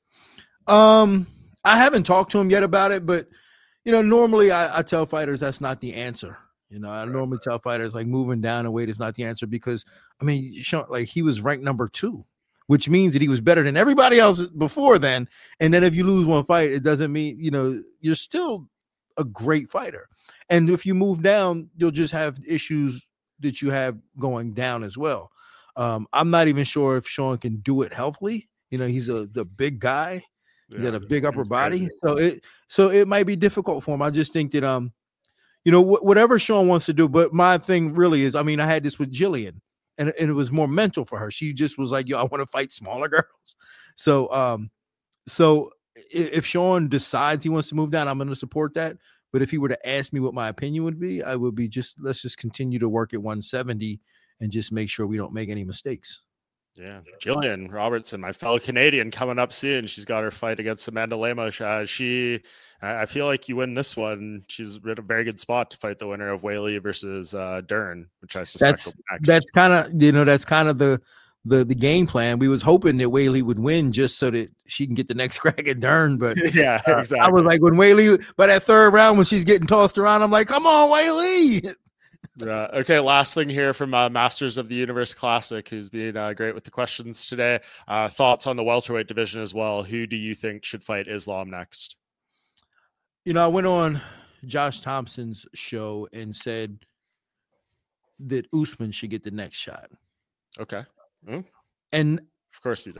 [SPEAKER 2] I haven't talked to him yet about it, but normally I tell fighters that's not the answer. I normally tell fighters like moving down in weight is not the answer because Sean, like he was ranked number 2, which means that he was better than everybody else before then. And then if you lose one fight, it doesn't mean, you're still a great fighter. And if you move down, you'll just have issues that you have going down as well. I'm not even sure if Sean can do it healthily. He's the big guy. He got a big upper body. So it might be difficult for him. I just think that, whatever Sean wants to do. But my thing really is, I had this with Jillian and it was more mental for her. She just was like, yo, I want to fight smaller girls. So if Sean decides he wants to move down, I'm going to support that. But if he were to ask me what my opinion would be, I would be let's just continue to work at 170 and just make sure we don't make any mistakes.
[SPEAKER 1] Yeah, Jillian Robertson, my fellow Canadian, coming up soon. She's got her fight against Amanda Lemos. I feel like you win this one. She's in a very good spot to fight the winner of Weili versus Dern, which I suspect will be next.
[SPEAKER 2] That's kind of the game plan. We was hoping that Weili would win just so that she can get the next crack at Dern. But
[SPEAKER 1] yeah, exactly.
[SPEAKER 2] I was like, when Weili, by that third round when she's getting tossed around, I'm like, come on, Weili.
[SPEAKER 1] Okay, last thing here from Masters of the Universe Classic, who's been great with the questions today. Thoughts on the welterweight division as well. Who do you think should fight Islam next?
[SPEAKER 2] I went on Josh Thompson's show and said that Usman should get the next shot.
[SPEAKER 1] Okay.
[SPEAKER 2] And
[SPEAKER 1] of course he did.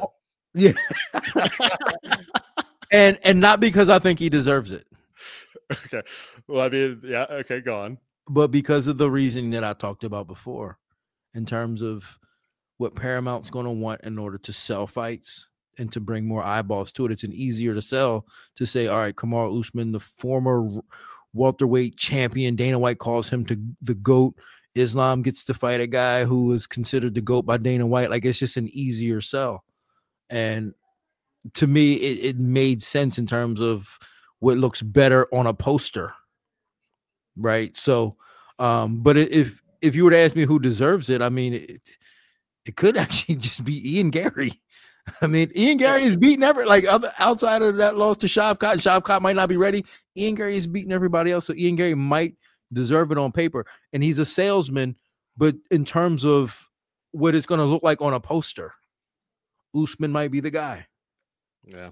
[SPEAKER 2] Yeah. and not because I think he deserves it.
[SPEAKER 1] Okay. Well, yeah. Okay, go on.
[SPEAKER 2] But because of the reasoning that I talked about before, in terms of what Paramount's going to want in order to sell fights and to bring more eyeballs to it, it's an easier to sell to say, all right, Kamaru Usman, the former welterweight champion, Dana White calls him the GOAT. Islam gets to fight a guy who was considered the GOAT by Dana White. Like, it's just an easier sell. And to me, it made sense in terms of what looks better on a poster. Right. So, but if you were to ask me who deserves it, it could actually just be Ian Gary. Ian Gary is beating outside of that loss to Shavkat. And Shavkat might not be ready. Ian Gary is beating everybody else. So Ian Gary might deserve it on paper. And he's a salesman, but in terms of what it's going to look like on a poster, Usman might be the guy.
[SPEAKER 1] Yeah.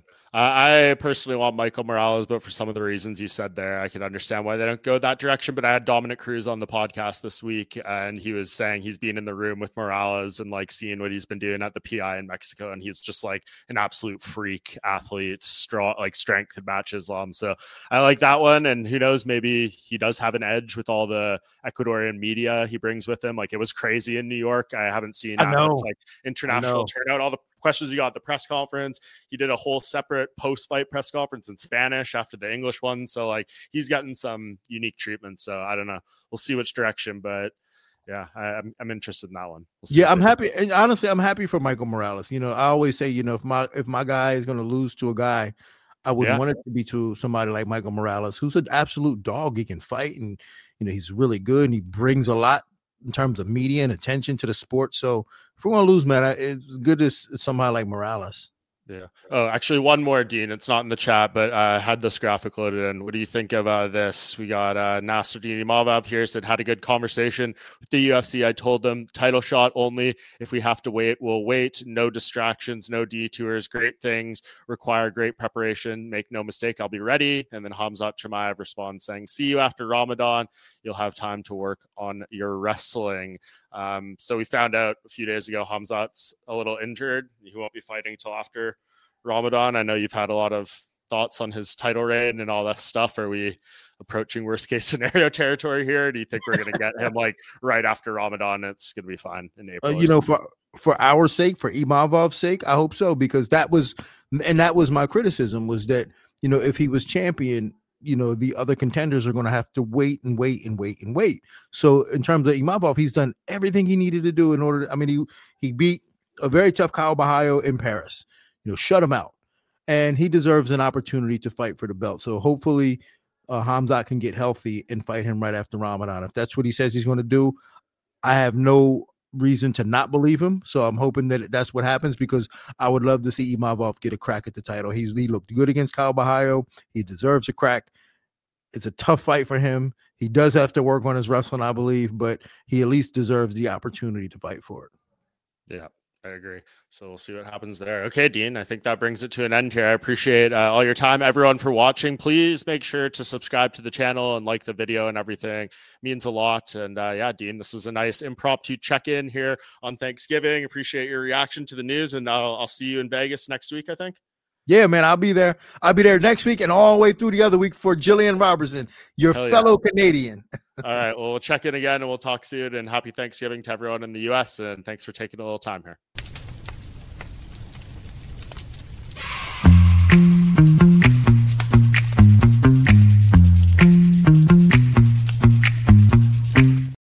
[SPEAKER 1] I personally want Michael Morales, but for some of the reasons you said there, I can understand why they don't go that direction. But I had Dominic Cruz on the podcast this week, and he was saying he's been in the room with Morales and seeing what he's been doing at the PI in Mexico, and he's just an absolute freak athlete, strong, strength and match Islam. So I like that one, and who knows, maybe he does have an edge with all the Ecuadorian media he brings with him. It was crazy in New York. I haven't seen that much, international turnout. All the questions you got at the press conference. He did a whole separate post-fight press conference in Spanish after the English one. So he's gotten some unique treatment. So I don't know. We'll see which direction, but yeah, I'm interested in that one.
[SPEAKER 2] I'm happy. And honestly, I'm happy for Michael Morales. I always say, if my guy is going to lose to a guy, I would want it to be to somebody like Michael Morales, who's an absolute dog. He can fight and, he's really good and he brings a lot in terms of media and attention to the sport. So if we're going to lose, man, it's good as somebody like Morales.
[SPEAKER 1] Yeah. Oh, actually, one more, Dean. It's not in the chat, but I had this graphic loaded in. What do you think of this? We got Nasruddin Imavov here said, had a good conversation with the UFC. I told them title shot only. If we have to wait, we'll wait. No distractions, no detours. Great things require great preparation. Make no mistake, I'll be ready. And then Khamzat Chimaev responds saying, see you after Ramadan. You'll have time to work on your wrestling. So we found out a few days ago, Khamzat's a little injured. He won't be fighting until after Ramadan. I know you've had a lot of thoughts on his title reign and all that stuff. Are we approaching worst case scenario territory here? Do you think we're going to get him right after Ramadan? It's going to be fine in April.
[SPEAKER 2] For our sake, for Imavov's sake, I hope so, because that was my criticism was that, if he was champion, the other contenders are going to have to wait and wait and wait and wait. So in terms of Imavov, he's done everything he needed to do in order to, he beat a very tough Kyle Bahayo in Paris, shut him out. And he deserves an opportunity to fight for the belt. So hopefully Hamzat can get healthy and fight him right after Ramadan. If that's what he says he's going to do, I have no reason to not believe him. So I'm hoping that that's what happens, because I would love to see Imavov get a crack at the title. He looked good against Kyle Bahayo. He deserves a crack. It's a tough fight for him. He does have to work on his wrestling, I believe, but he at least deserves the opportunity to fight for it.
[SPEAKER 1] Yeah, I agree. So we'll see what happens there. Okay, Dean, I think that brings it to an end here. I appreciate all your time, everyone, for watching. Please make sure to subscribe to the channel and like the video and everything. It means a lot. And yeah, Dean, this was a nice impromptu check-in here on Thanksgiving. Appreciate your reaction to the news, and I'll see you in Vegas next week, I think.
[SPEAKER 2] Yeah, man, I'll be there. I'll be there next week and all the way through the other week for Jillian Robertson, your fellow Canadian.
[SPEAKER 1] All right, well, we'll check in again and we'll talk soon. And happy Thanksgiving to everyone in the U.S. And thanks for taking a little time here.